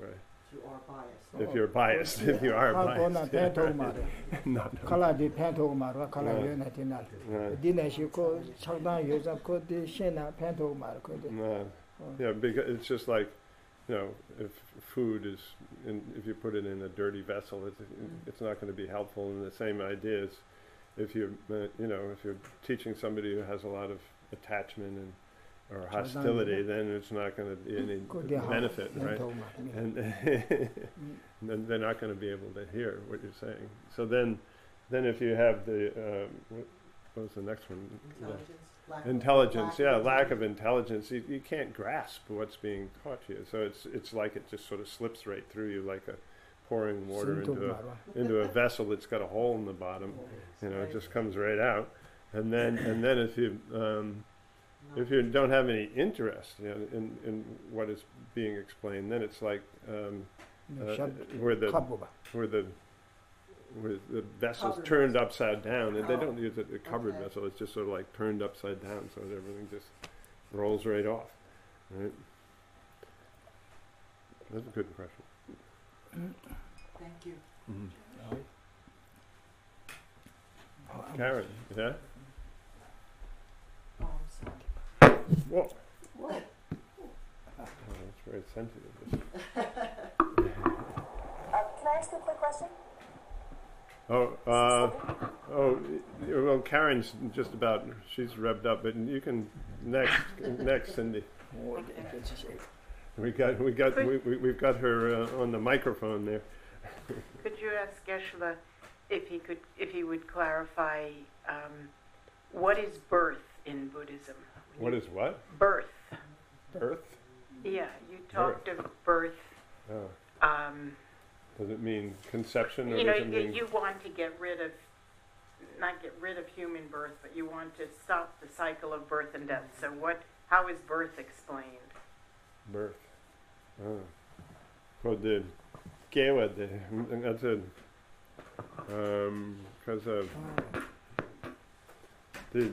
you are biased. If you're biased, if you are 하고나 biased. 팬토 말에 No, no. 칼라디 팬토 말과 칼라 Right. 요나 디날 Right. 디네시고 창단 요자 코디 셴나 팬토 말 코디 No. Yeah, because it's just like, you know, if food is, in, if you put it in a dirty vessel, it's, it's not going to be helpful. And the same idea is, if you, uh, you know, if you're teaching somebody who has a lot of attachment and or hostility, then it's not going to be any benefit, right? And then they're not going to be able to hear what you're saying. So then, then if you have the, um, what, what was the next one? Intelligence. Lack Intelligence, of, yeah, lack of intelligence. You, you can't grasp what's being taught to you. So it's it's like it just sort of slips right through you, like a pouring water into a into a vessel that's got a hole in the bottom. You know, it just comes right out. And then and then if you um, if you don't have any interest, you know, in in what is being explained, then it's like um, uh, where the where the where the vessel's Covered turned vessel. upside down, and they Oh, don't use it a covered okay. vessel. It's just sort of like turned upside down, so that everything just rolls right off. Right? That's a good impression. Thank you. Mm-hmm. Karen, yeah? Oh, I'm sorry. Whoa. What? Oh, that's very sensitive. Uh, can I ask you a quick question? Oh, uh, oh, y- well, Karen's just about, she's revved up, but you can, next, next, Cindy. We got, we got, we, we, we've got her uh, on the microphone there. Could you ask Geshe-la if he could, if he would clarify um, what is birth in Buddhism? What is what? Birth? Birth? Yeah, you talked of birth. Oh. Um, Does it mean conception or you know, does it you, mean? you want to get rid of, not get rid of human birth, but you want to stop the cycle of birth and death. So what? How is birth explained? Birth. Oh. Well, the Gewa, the, that's a, um, because of the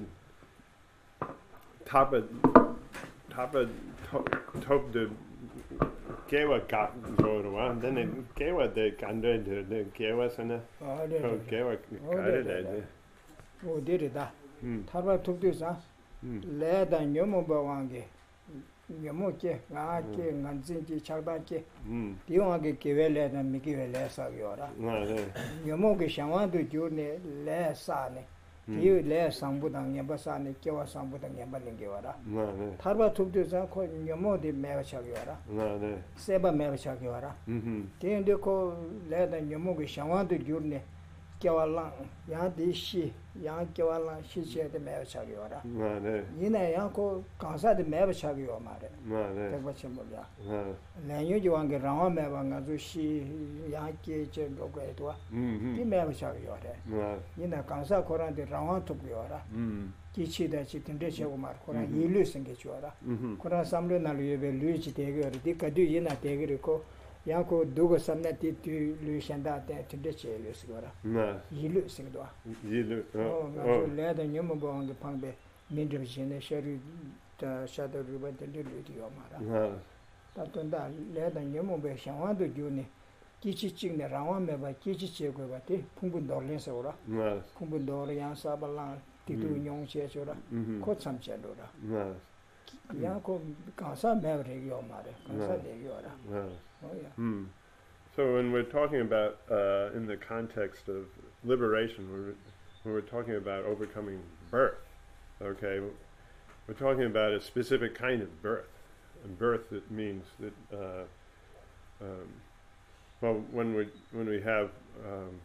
top of, top of, top the Gewa got go to one, then the Gewa, the Gandre, the, the Gewa, and 어, the, 네, oh, 네. Gewa, Oh, got 네, it, 네, eh, 네. 오, 데리다. hmm, 타바 툭두사. hmm, 레다 녀모 바왕게. 녀모께 나게 간진지 차바께. hmm, 디용하게 계획레다 미기वे레 사기오라. no, no, 녀모게 샹와도 주네 레사네. 디유 레 상부당 녀바사네 깨와 상부당 녀발링게와라. no, no, 타바 툭두사 코 녀모디 메바샤기오라. no, no, 세바 메바샤기오라. mm-hmm, 디인데 코 레다 녀모게 샹와도 주네. 깨와랑 야디시 양 깨와랑 시체데 메바샤기오라. no, no, 이내 양코 강사데 메바샤기오 말에. no, no, 대바치 몰라. no, 랭유지 왕게 라와 메방가 주시 양께 제 로고에도 이 mm-hmm, 메바샤기오래. no, 이내 강사 코란데 라와 토비오라. mm, 기치다 치든데 제고 말 코란 음. 일류 생게 주어라. mm-hmm, 코란 삼르 날유베 루이치 대거리 디카두 이나 대거리고 양코 두고 삼나티 두 루이샨다 때 튼데 제를 쓰거라. no, 일류 생도. you, 어, oh, 가서 oh, 레다 녀모 보안게 방배 민드비신의 셔리 다 샤도 루바데 루디오 마라. no, 다ton다 레다 녀모베 샹와도 주네. 기치 찍네 라와 메바 기치 제고 바티 풍분 돌린서 오라. no, 풍분 돌 양사발랑 디두 음. 용체조라. mm-hmm, 코 참체로라. no, 양코 강사 메브레기오 마레. 강사 네. 대기오라. no. 어야. Hmm. So when we're talking about, uh, in the context of liberation, we're, when we're talking about overcoming birth, okay, we're talking about a specific kind of birth. And birth, it means that, uh, um, well, when we when we have um,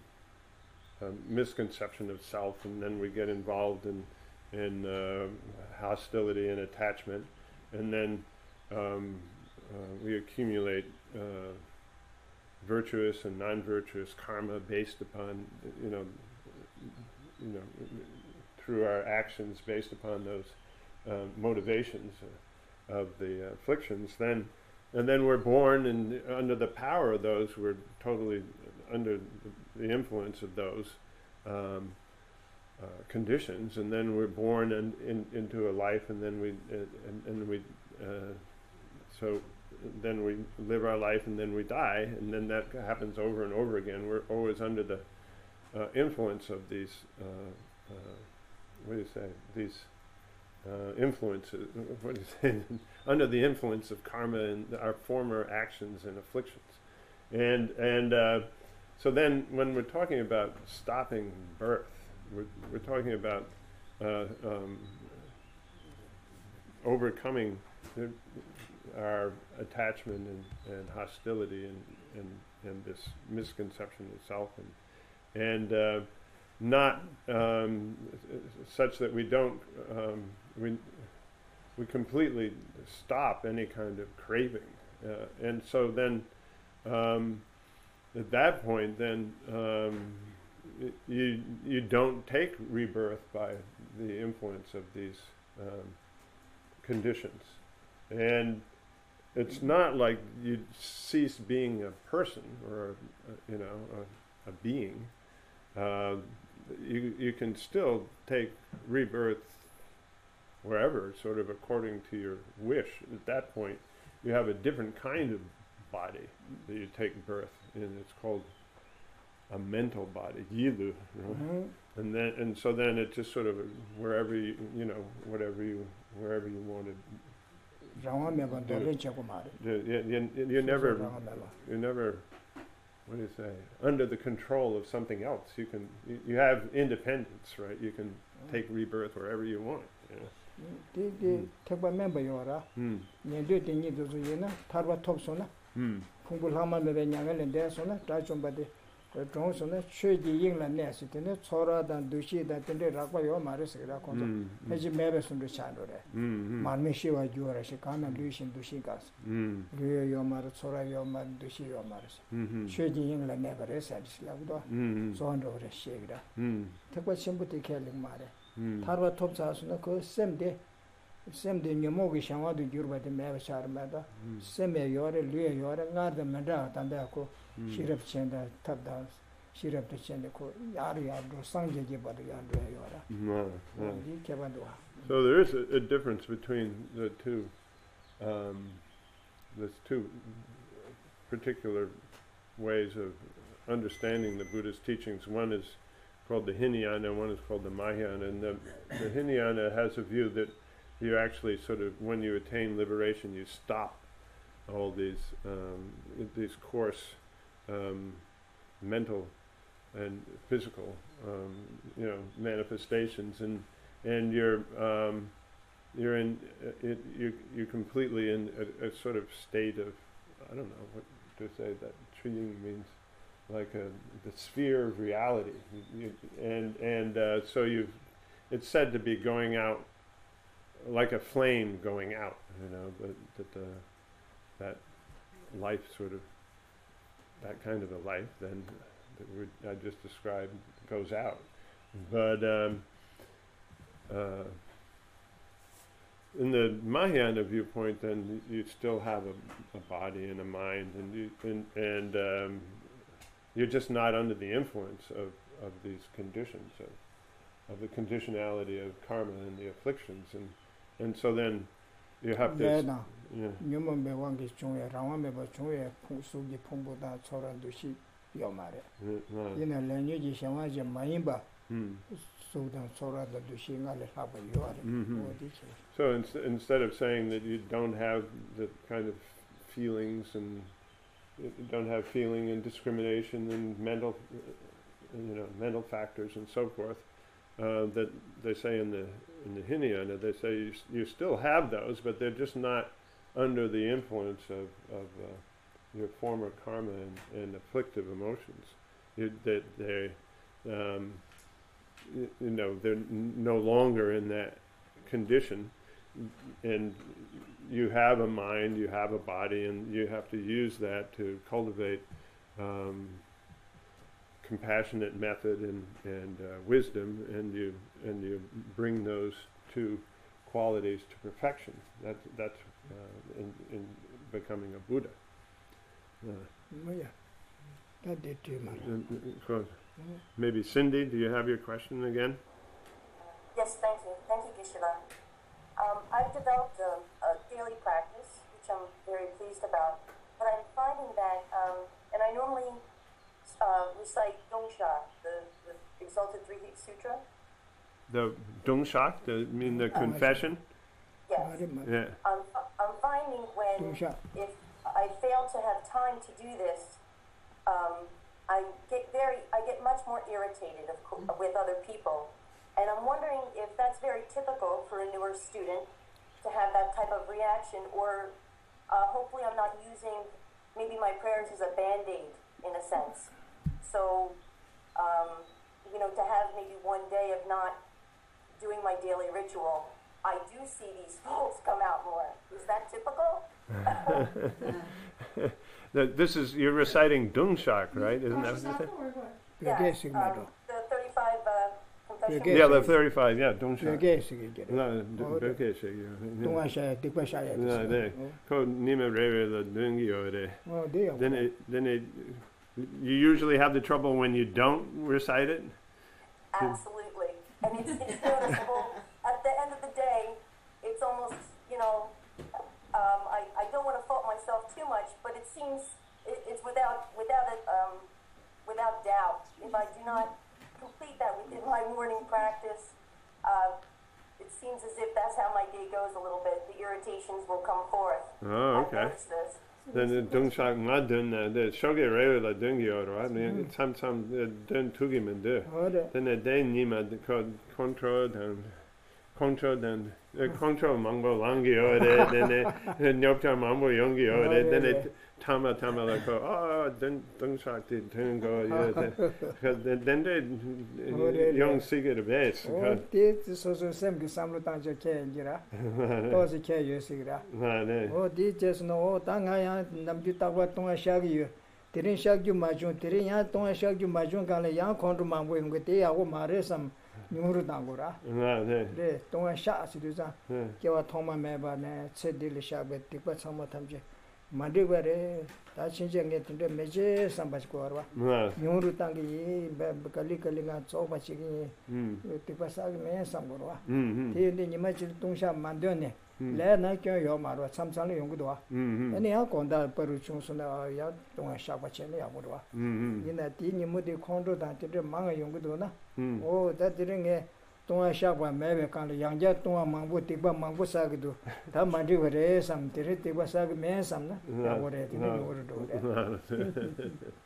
a misconception of self, and then we get involved in in uh, hostility and attachment, and then um, uh, we accumulate uh, virtuous and non-virtuous karma based upon, you know, you know, through our actions based upon those uh, motivations uh, of the uh, afflictions. Then, and then we're born, and under the power of those, we're totally under the influence of those um, uh, conditions. And then we're born and in, into a life, and then we uh, and, and we uh, so. then we live our life, and then we die, and then that happens over and over again. We're always under the uh, influence of these, uh, uh, what do you say, these uh, influences, what do you say, under the influence of karma and our former actions and afflictions. And, and uh, so then when we're talking about stopping birth, we're, we're talking about uh, um, overcoming the, our attachment and, and hostility and, and, and this misconception of self, and, and uh, not um, such that we don't, um, we, we completely stop any kind of craving. Uh, and so then, um, at that point, then um, y- you, you don't take rebirth by the influence of these um, conditions. And it's not like you cease being a person or, a, you know, a, a being. Uh, you you can still take rebirth wherever, sort of according to your wish. At that point, you have a different kind of body that you take birth in. It's called a mental body, yilu. You know? Mm-hmm. And then and so then it just sort of wherever you you know whatever you wherever you wanted. You, you, you, you never, you never, what do you say, under the control of something else. You can, you, you have independence, right? You can take rebirth wherever you want. You know? Mm. Mm. 정선에 최지 잉란 내시 때는 소라단 두시다 때에 라과요 말했어요. 건서 해지 매베선도 차노래. 만메시와 주어라시 가나 루신 두시가스. 류요 말 소라요 말 두시요 말스. 최지 잉란 내버려서 하시라고도. 소한도래 시기라. 특별 신부터 켈링 말해. 타르와 톱사스는 그 셈데 셈데 녀모기 샹와도 주르바데 매베샤르마다. 셈에 요래 류에 요래 나르데 맨다 단다고 Shirap chenda tabda, shirap the chendako, yari yadro, sanjaji badu yadro yora. So there is a, a difference between the two, um, the two particular ways of understanding the Buddha's teachings. One is called the Hinayana, and one is called the Mahayana. And the, the Hinayana has a view that you actually sort of, when you attain liberation, you stop all these um, these coarse Um, mental and physical, um, you know, manifestations, and and you're um, you're in uh, it, you you completely in a, a sort of state of, I don't know what to say, that treating means like a, the sphere of reality, you, and and uh, so you it's said to be going out like a flame going out, you know, that that uh, that life sort of. That kind of a life, then that we, I just described, goes out. But um, uh, in the Mahayana viewpoint, then you still have a, a body and a mind, and you, and, and um, you're just not under the influence of, of these conditions, of, of the conditionality of karma and the afflictions, and and so then you have to. Yeah, no. Nyumon be wangi chungye, rawa me ba chungye, sugi pungbu da choran dushi yomare. Yina lenyu ji shangwa ji mayimba, sudan choran da dushi ngale haba yore. So ins- instead of saying that you don't have the kind of feelings and you don't have feeling and discrimination and mental, you know, mental factors and so forth, uh, that they say in the in the Hinayana, they say you, you still have those, but they're just not under the influence of, of uh, your former karma and, and afflictive emotions. You, that they, um, you, you know, they're n- no longer in that condition, and you have a mind, you have a body, and you have to use that to cultivate um, compassionate method and, and uh, wisdom, and you and you bring those two qualities to perfection. That, that's uh, in, in becoming a Buddha. Uh, yeah, that did too much. So maybe Cindy, do you have your question again? Yes, thank you. Thank you, Geshe-la. Um, I've developed a, a daily practice, which I'm very pleased I normally uh, recite Dongsha, the, the Exalted Three Heat Sutra. The Dungshak, the mean the confession. Yes. Yeah. I'm, I'm finding when, Dongsha. if I fail to have time to do this, um, I get very, I get much more irritated of co- with other people. And I'm wondering if that's very typical for a newer student to have that type of reaction, or uh, hopefully I'm not using maybe my prayers as a Band-Aid in a sense. So, um, you know, to have maybe one day of not doing my daily ritual, I do see these folds come out more. Is that typical? That this is, you're reciting Dungshak, right? Isn't that what you said? Yeah, Pyoge um, the thirty-five uh, confession. Pyoge. Yeah, the thirty-five, yeah, Dungshak. Pyoge sige jere. No, Oh, Pyoge shake, yeah. Tonga shaya, dikpa shaya. No, they, ko nime rewe the dungi ore. Oh, they are. Then it, then it, you usually have the trouble when you don't recite it? Absolutely. And it's, it's noticeable. At the end of the day, it's almost, you know, um, I, I don't want to fault myself too much, but it seems it, it's without without it, um, without doubt. If I do not complete that within my morning practice, uh, it seems as if that's how my day goes a little bit. The irritations will come forth. Oh, I've okay. noticed this. Then the Dungshak ma dun, the shoge rewe la dungi ore, I mean, some, some, dun tugi men do. Oh, the. Then the day nima, the control, and control, then, control mango langi ore, then the nyopta mambo yongi ore, then it, tama tama like, oh, then Dungshak did tungo, yeah, then they, young sige the base. Oh, this is also same ki samlo tangja ke jira. Tosi ke yo sigra. Oh, this just no, tanga ya namju takwa tonga shagi yo. Tirin shagju majun, tirin ya tonga shagju majun kala ya kontu mambo yung te ya go mare sam nyuru tangura. De tonga sha sidu sa. Kewa thoma meba ne chedil shabe tikpa sama tamje. Mandi bare ta chinje nge tinde meje sambas ko arwa. Nyuru tangi kali kali nga choba chigi. Tikpa sa me samgorwa. Te ni nima chil tungsha mandyo ne. Le na kyo yo marwa samsang le yong do. Ani ya konda paru chung suna ya tonga shaba chene ya gorwa. Ina ti ni mu de kondo da tinde manga yong do na. O da tinde nge tonga shaba mebe kan le yangja tonga mangbo tikba mangbo sa gido. Ta mandi gore sam tire tikba sa me sam na. Ya gore ti ni gore do.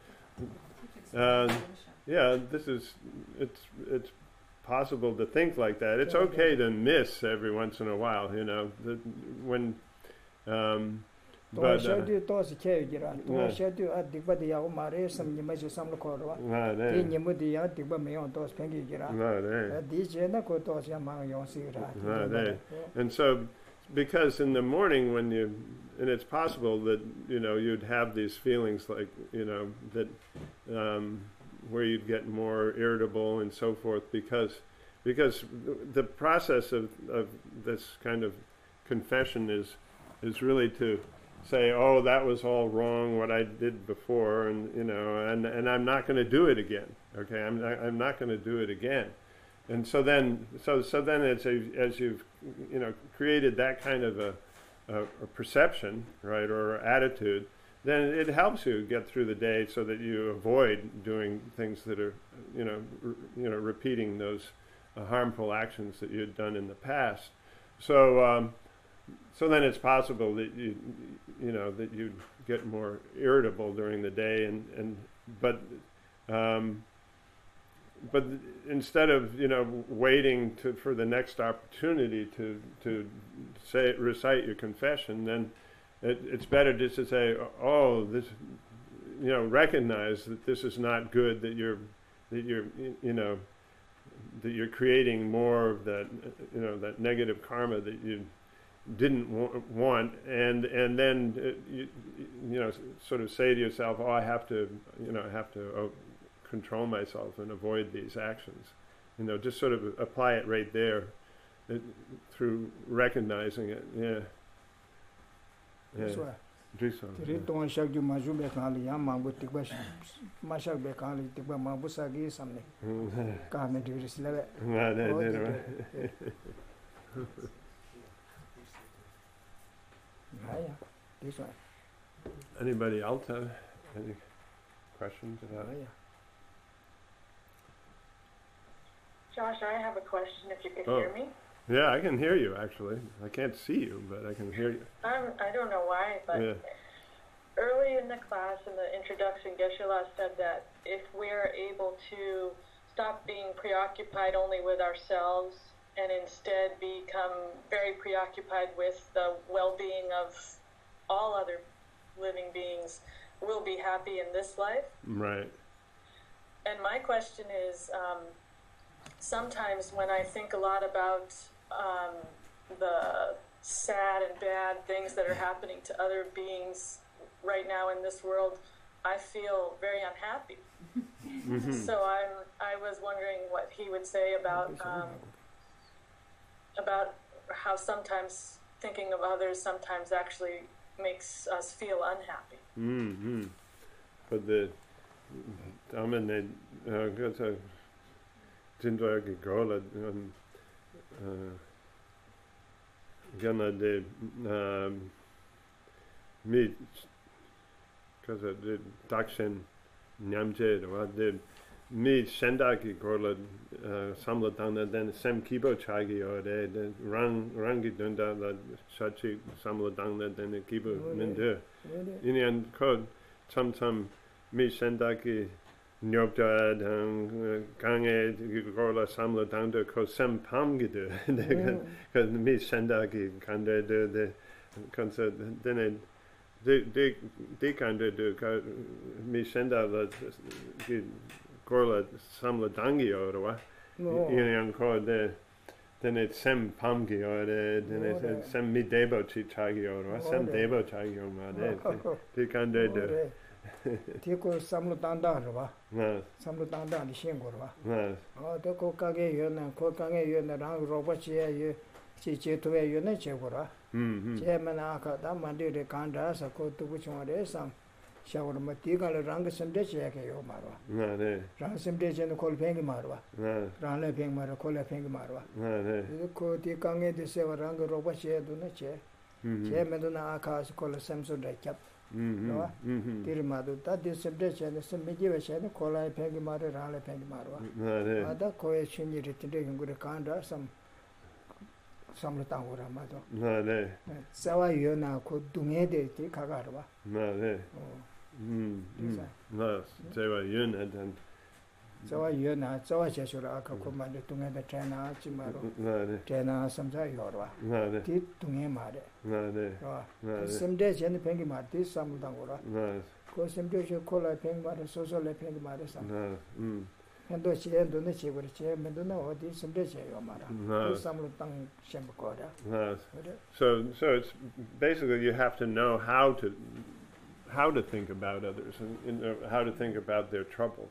Uh, yeah, this is, it's, it's possible to think like that. It's okay to miss every once in a while, you know, the, when, um, Tonga but, uh, shadu tosi ke jira. Tonga shadu a tikba de ya go mare sam ni ma je sam lo korwa. nah, Ti they, ni mu de ya tikba me on tos pengi jira. nah, they. Di je na ko tos ya manga yong sigra. Right, right. And so, because in the morning when you, and it's possible that, you know, you'd have these feelings like, you know, that, um, where you'd get more irritable and so forth, because, because the process of, of this kind of confession is, is really to say, oh, that was all wrong, what I did before, and, you know, and, and I'm not going to do it again, okay? I'm not, I'm not going to do it again. And so then, so so then, as a, as you've, you know, created that kind of a, a, a perception, right, or attitude, then it helps you get through the day, so that you avoid doing things that are, you know, r- you know, repeating those uh, harmful actions that you'd done in the past. So, um, so then it's possible that you, you know, that you get more irritable during the day, and and but. Um, But instead of, you know, waiting to, for the next opportunity to to say recite your confession, then it, it's better just to say, oh, this, you know, recognize that this is not good. That you're, that you're, you know, that you're creating more of that, you know, that negative karma that you didn't wa- want, and and then uh, you, you know, sort of say to yourself, oh, I have to, you know, I have to. Oh, control myself and avoid these actions, you know, just sort of apply it right there, it, through recognizing it. Yeah. Yeah. So Drisa, tiri yeah. tonga shagju maju be kan li ya mangu tikba ma shag be kan li tikba mangu sa gi samne. Ka me diri silave. Nah, nah, Oh, nah, did right. it. Yeah, yeah. This one. Anybody else have any questions about it? Josh, I have a question if you could Oh. hear me. Yeah, I can hear you actually. I can't see you, but I can hear you. I'm, I don't know why, but Yeah. early in the class, in the introduction, Geshe-la said that if we're able to stop being preoccupied only with ourselves and instead become very preoccupied with the well-being of all other living beings, we'll be happy in this life. Right. And my question is, um, sometimes when I think a lot about um, the sad and bad things that are happening to other beings right now in this world, I feel very unhappy. Mm-hmm. So I'm, I was wondering what he would say about um, about how sometimes thinking of others sometimes actually makes us feel unhappy. Mm-hmm. But the 다음에 어 그래서 진도하게 걸어 어 gonna the um meet because the dakshin nyamje or the meet sendaki 걸어 samla dana then sem kibo chagi or the rang rangi dunda the sachi samla dana then the kibo minde in code sometimes me sendaki nyobda dan gange gola samla danda ko sem pamgide because me sendaki kande de de concert then de de de kande de me senda the gola samla dangi or what in ko de then it's sem pamgi or then it's sem mi debo chichagi or what sem debo chagi or ma de de kande de 티코 삼로 단다르바 네. 삼로 단다리 신고르바 네. 어 데코 가게 요나 코 가게 요나 랑 로버치에 요 지제토에 요나 제고라 음. 제만 아까 다 만디레 간다서 코 두부충아레 삼 샤오르마 티가르 랑 선데 제게 요 마르와 네, 네. 랑 선데 제는 콜 팽기 마르와 네. 랑레 팽 마르 콜레 팽기 마르와 네, 네. 코 티강에 데세와 랑 로버치에 도나 제 음. 제면도나 아카스 콜 샘소데 캡 음. no? 음. Tirimadu, that is subjection, some mediation, Kola Pegimari, Rale Pegimaro. 네, 네. Other question you written with a kanda, some some Tangura Mado. 네, 네. Sawa Yona could do me the Kagarwa. 네, 네. 음. 음. 네. 제가 윤한테 Sawa Yona, Sawa Cheshura Akakumanda to the China Chimaro, 네, 네. China Samsa Yorwa. 네, 네. Tit to me mare. 네, 네. 네. Some days and Pengimati, some Tangura. 네. Because some days you call a Pengmar, social Pengmar. 네. 음. And those she and the Chigur Chair, Meduna, or this some days Yomara. 네. Some Tang Shemkoda. 네. So so it's basically you have to know how to how to think about others and, and uh, how to think about their troubles.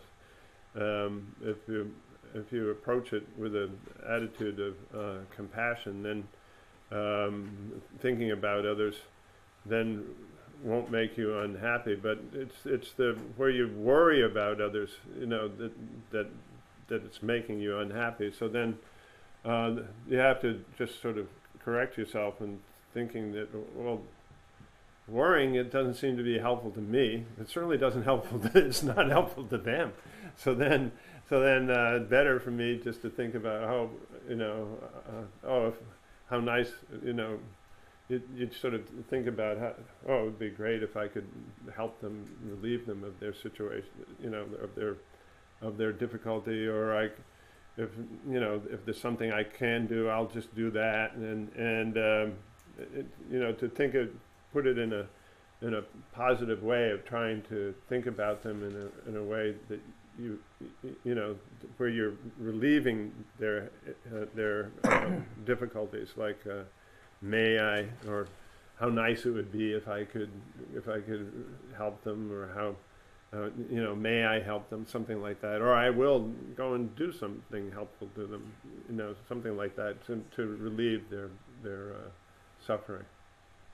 Um, if you if you approach it with an attitude of uh, compassion, then um, thinking about others then won't make you unhappy. But it's it's the where you worry about others, you know, that that that it's making you unhappy. So then uh, you have to just sort of correct yourself and thinking that, well, worrying, it doesn't seem to be helpful to me. It certainly doesn't helpful. To, it's not helpful to them. So then, so then, uh, better for me just to think about how, you know, uh, oh, if, how nice, you know, you you'd sort of think about how, oh, it would be great if I could help them, relieve them of their situation, you know, of their, of their difficulty, or I, if you know, if there's something I can do, I'll just do that, and and um, it, you know, to think of, put it in a, in a positive way of trying to think about them in a in a way that you you know where you're relieving their uh, their uh, difficulties, like uh, may I, or how nice it would be if I could if I could help them, or how uh, you know may I help them, something like that, or I will go and do something helpful to them, you know, something like that to to relieve their their uh, suffering.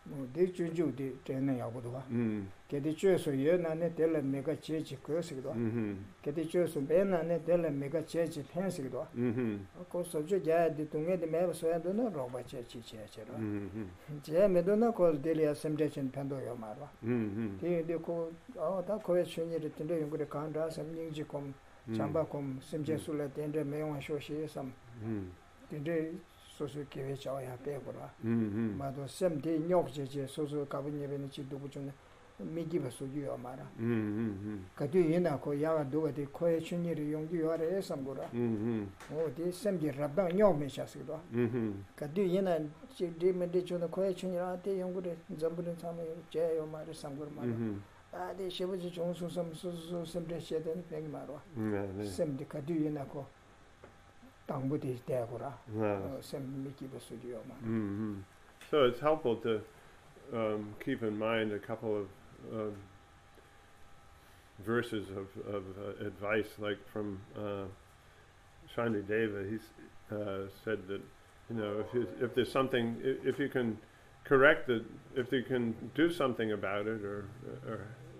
뭐 대주주디 되는 야고도가 음. 게디 주에서 연안에 될 메가 제지 그것이기도 음. 게디 주에서 배난에 될 메가 제지 펜스기도 음. 그 소주 야디 동에데 매버서야도는 로바 제지 제제로 음. 제 메도나 콜 델리아 셈데션 편도요 말와 음. 데데고 아다 코에 춘이를 텐데 용그레 간다 삼닝지 콤 잠바콤 셈제술레 텐데 메용 쇼시 삼 음. 텐데 소소 계획 자와야 빼고라 음. 마도 셈데 뇽제제 소소 가분예베는 지도부 좀 미기버 소주요 말아 음. 가도 얘나 고 야가 도가데 코에 춘이를 용기요래 삼고라 음. 어디 셈지 rab당 뇽메샤스도 음. 가도 얘나 지디메데 준 코에 춘이라한테 용구를 잠부는 참에 제요 말을 삼고라 말아 음. 아데 쉐버지 종수섬 수수 셈데 쉐된 뱅 말아 네. 셈데 가도 얘나 고 당부디 대고라 네. 셈 미기버 소주요 말 Mm-hmm. So it's helpful to um, keep in mind a couple of um, verses of, of uh, advice, like from uh, Shantideva. He uh, said that, you know, if you, if there's something, if, if you can correct it, if you can do something about it, or or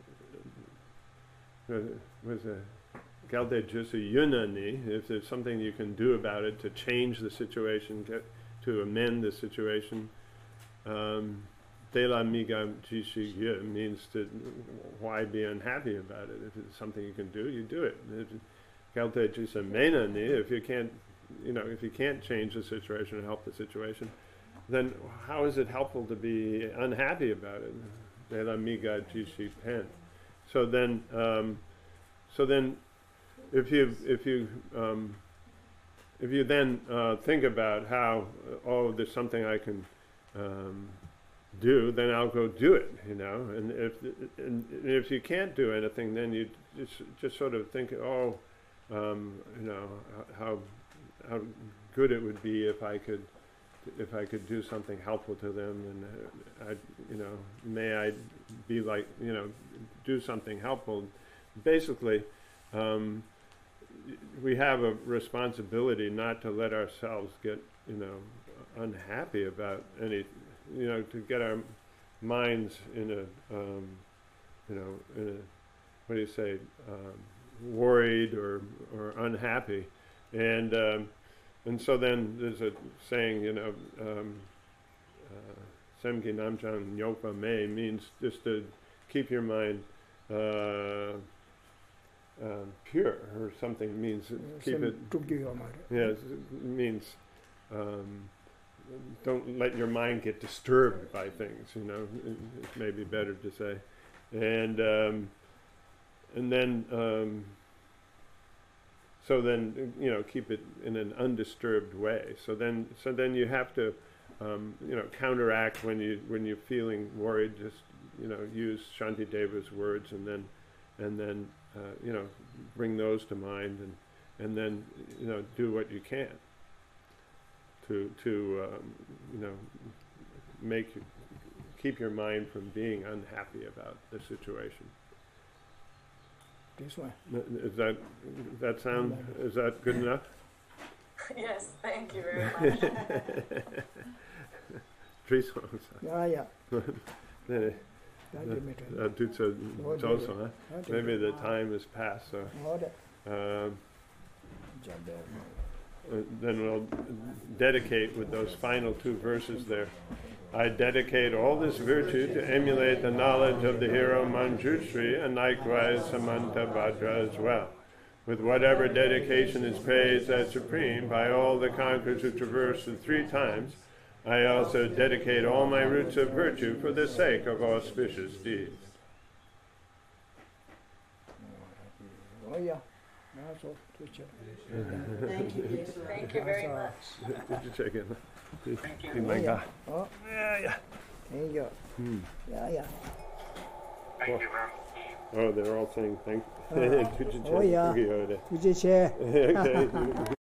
uh, was a Galde Jusu Yunani, if there's something you can do about it to change the situation, get to amend the situation. Um, De la miga jishi ye means to why be unhappy about it. If it's something you can do, you do it. Galte jisa menani, if you can't, you know, if you can't change the situation or help the situation, then how is it helpful to be unhappy about it? De la miga jishi pen. So then, um, so then, if you if you um, if you then uh, think about how, uh, oh, there's something I can um, do, then I'll go do it, you know. And if and if you can't do anything, then you just just sort of think, oh, um, you know, how how good it would be if I could if I could do something helpful to them, and uh, I, you know, may I be like, you know, do something helpful. Basically. Um, we have a responsibility not to let ourselves get, you know, unhappy about any, you know, to get our minds in a, um, you know, in a, what do you say, um, worried or or unhappy, and um, and so then there's a saying, you know, um, Semki Namchan Nyopa Me means just to keep your mind. Uh, Um, pure or something means keep it. Yes, it means um, don't let your mind get disturbed by things. You know, it, it may be better to say, and um, and then um, so then you know keep it in an undisturbed way. So then so then you have to um, you know counteract when you when you're feeling worried. Just you know use Shantideva's words and then and then. Uh, you know, bring those to mind, and and then you know do what you can to to um, you know make keep your mind from being unhappy about the situation. This one. Is that that sound? Is that good enough? Yes, thank you very much. Three songs. Yeah, yeah. Then Uh, Dutsa Joso, huh? Maybe the time has passed, so um, uh, then we'll dedicate with those final two verses there. I dedicate all this virtue to emulate the knowledge of the hero Manjushri and likewise Samanta Bhadra as well. With whatever dedication is praised as supreme by all the conquerors who traverse the three times, I also dedicate all my roots of virtue for the sake of auspicious deeds. Oh yeah. Thank you. Thank you very much. Did you check in? Thank you. My God. Oh. Yeah, yeah. Thank you. Hmm. Yeah, yeah. Thank you, Oh, they're all saying thank you. Oh, yeah. Okay.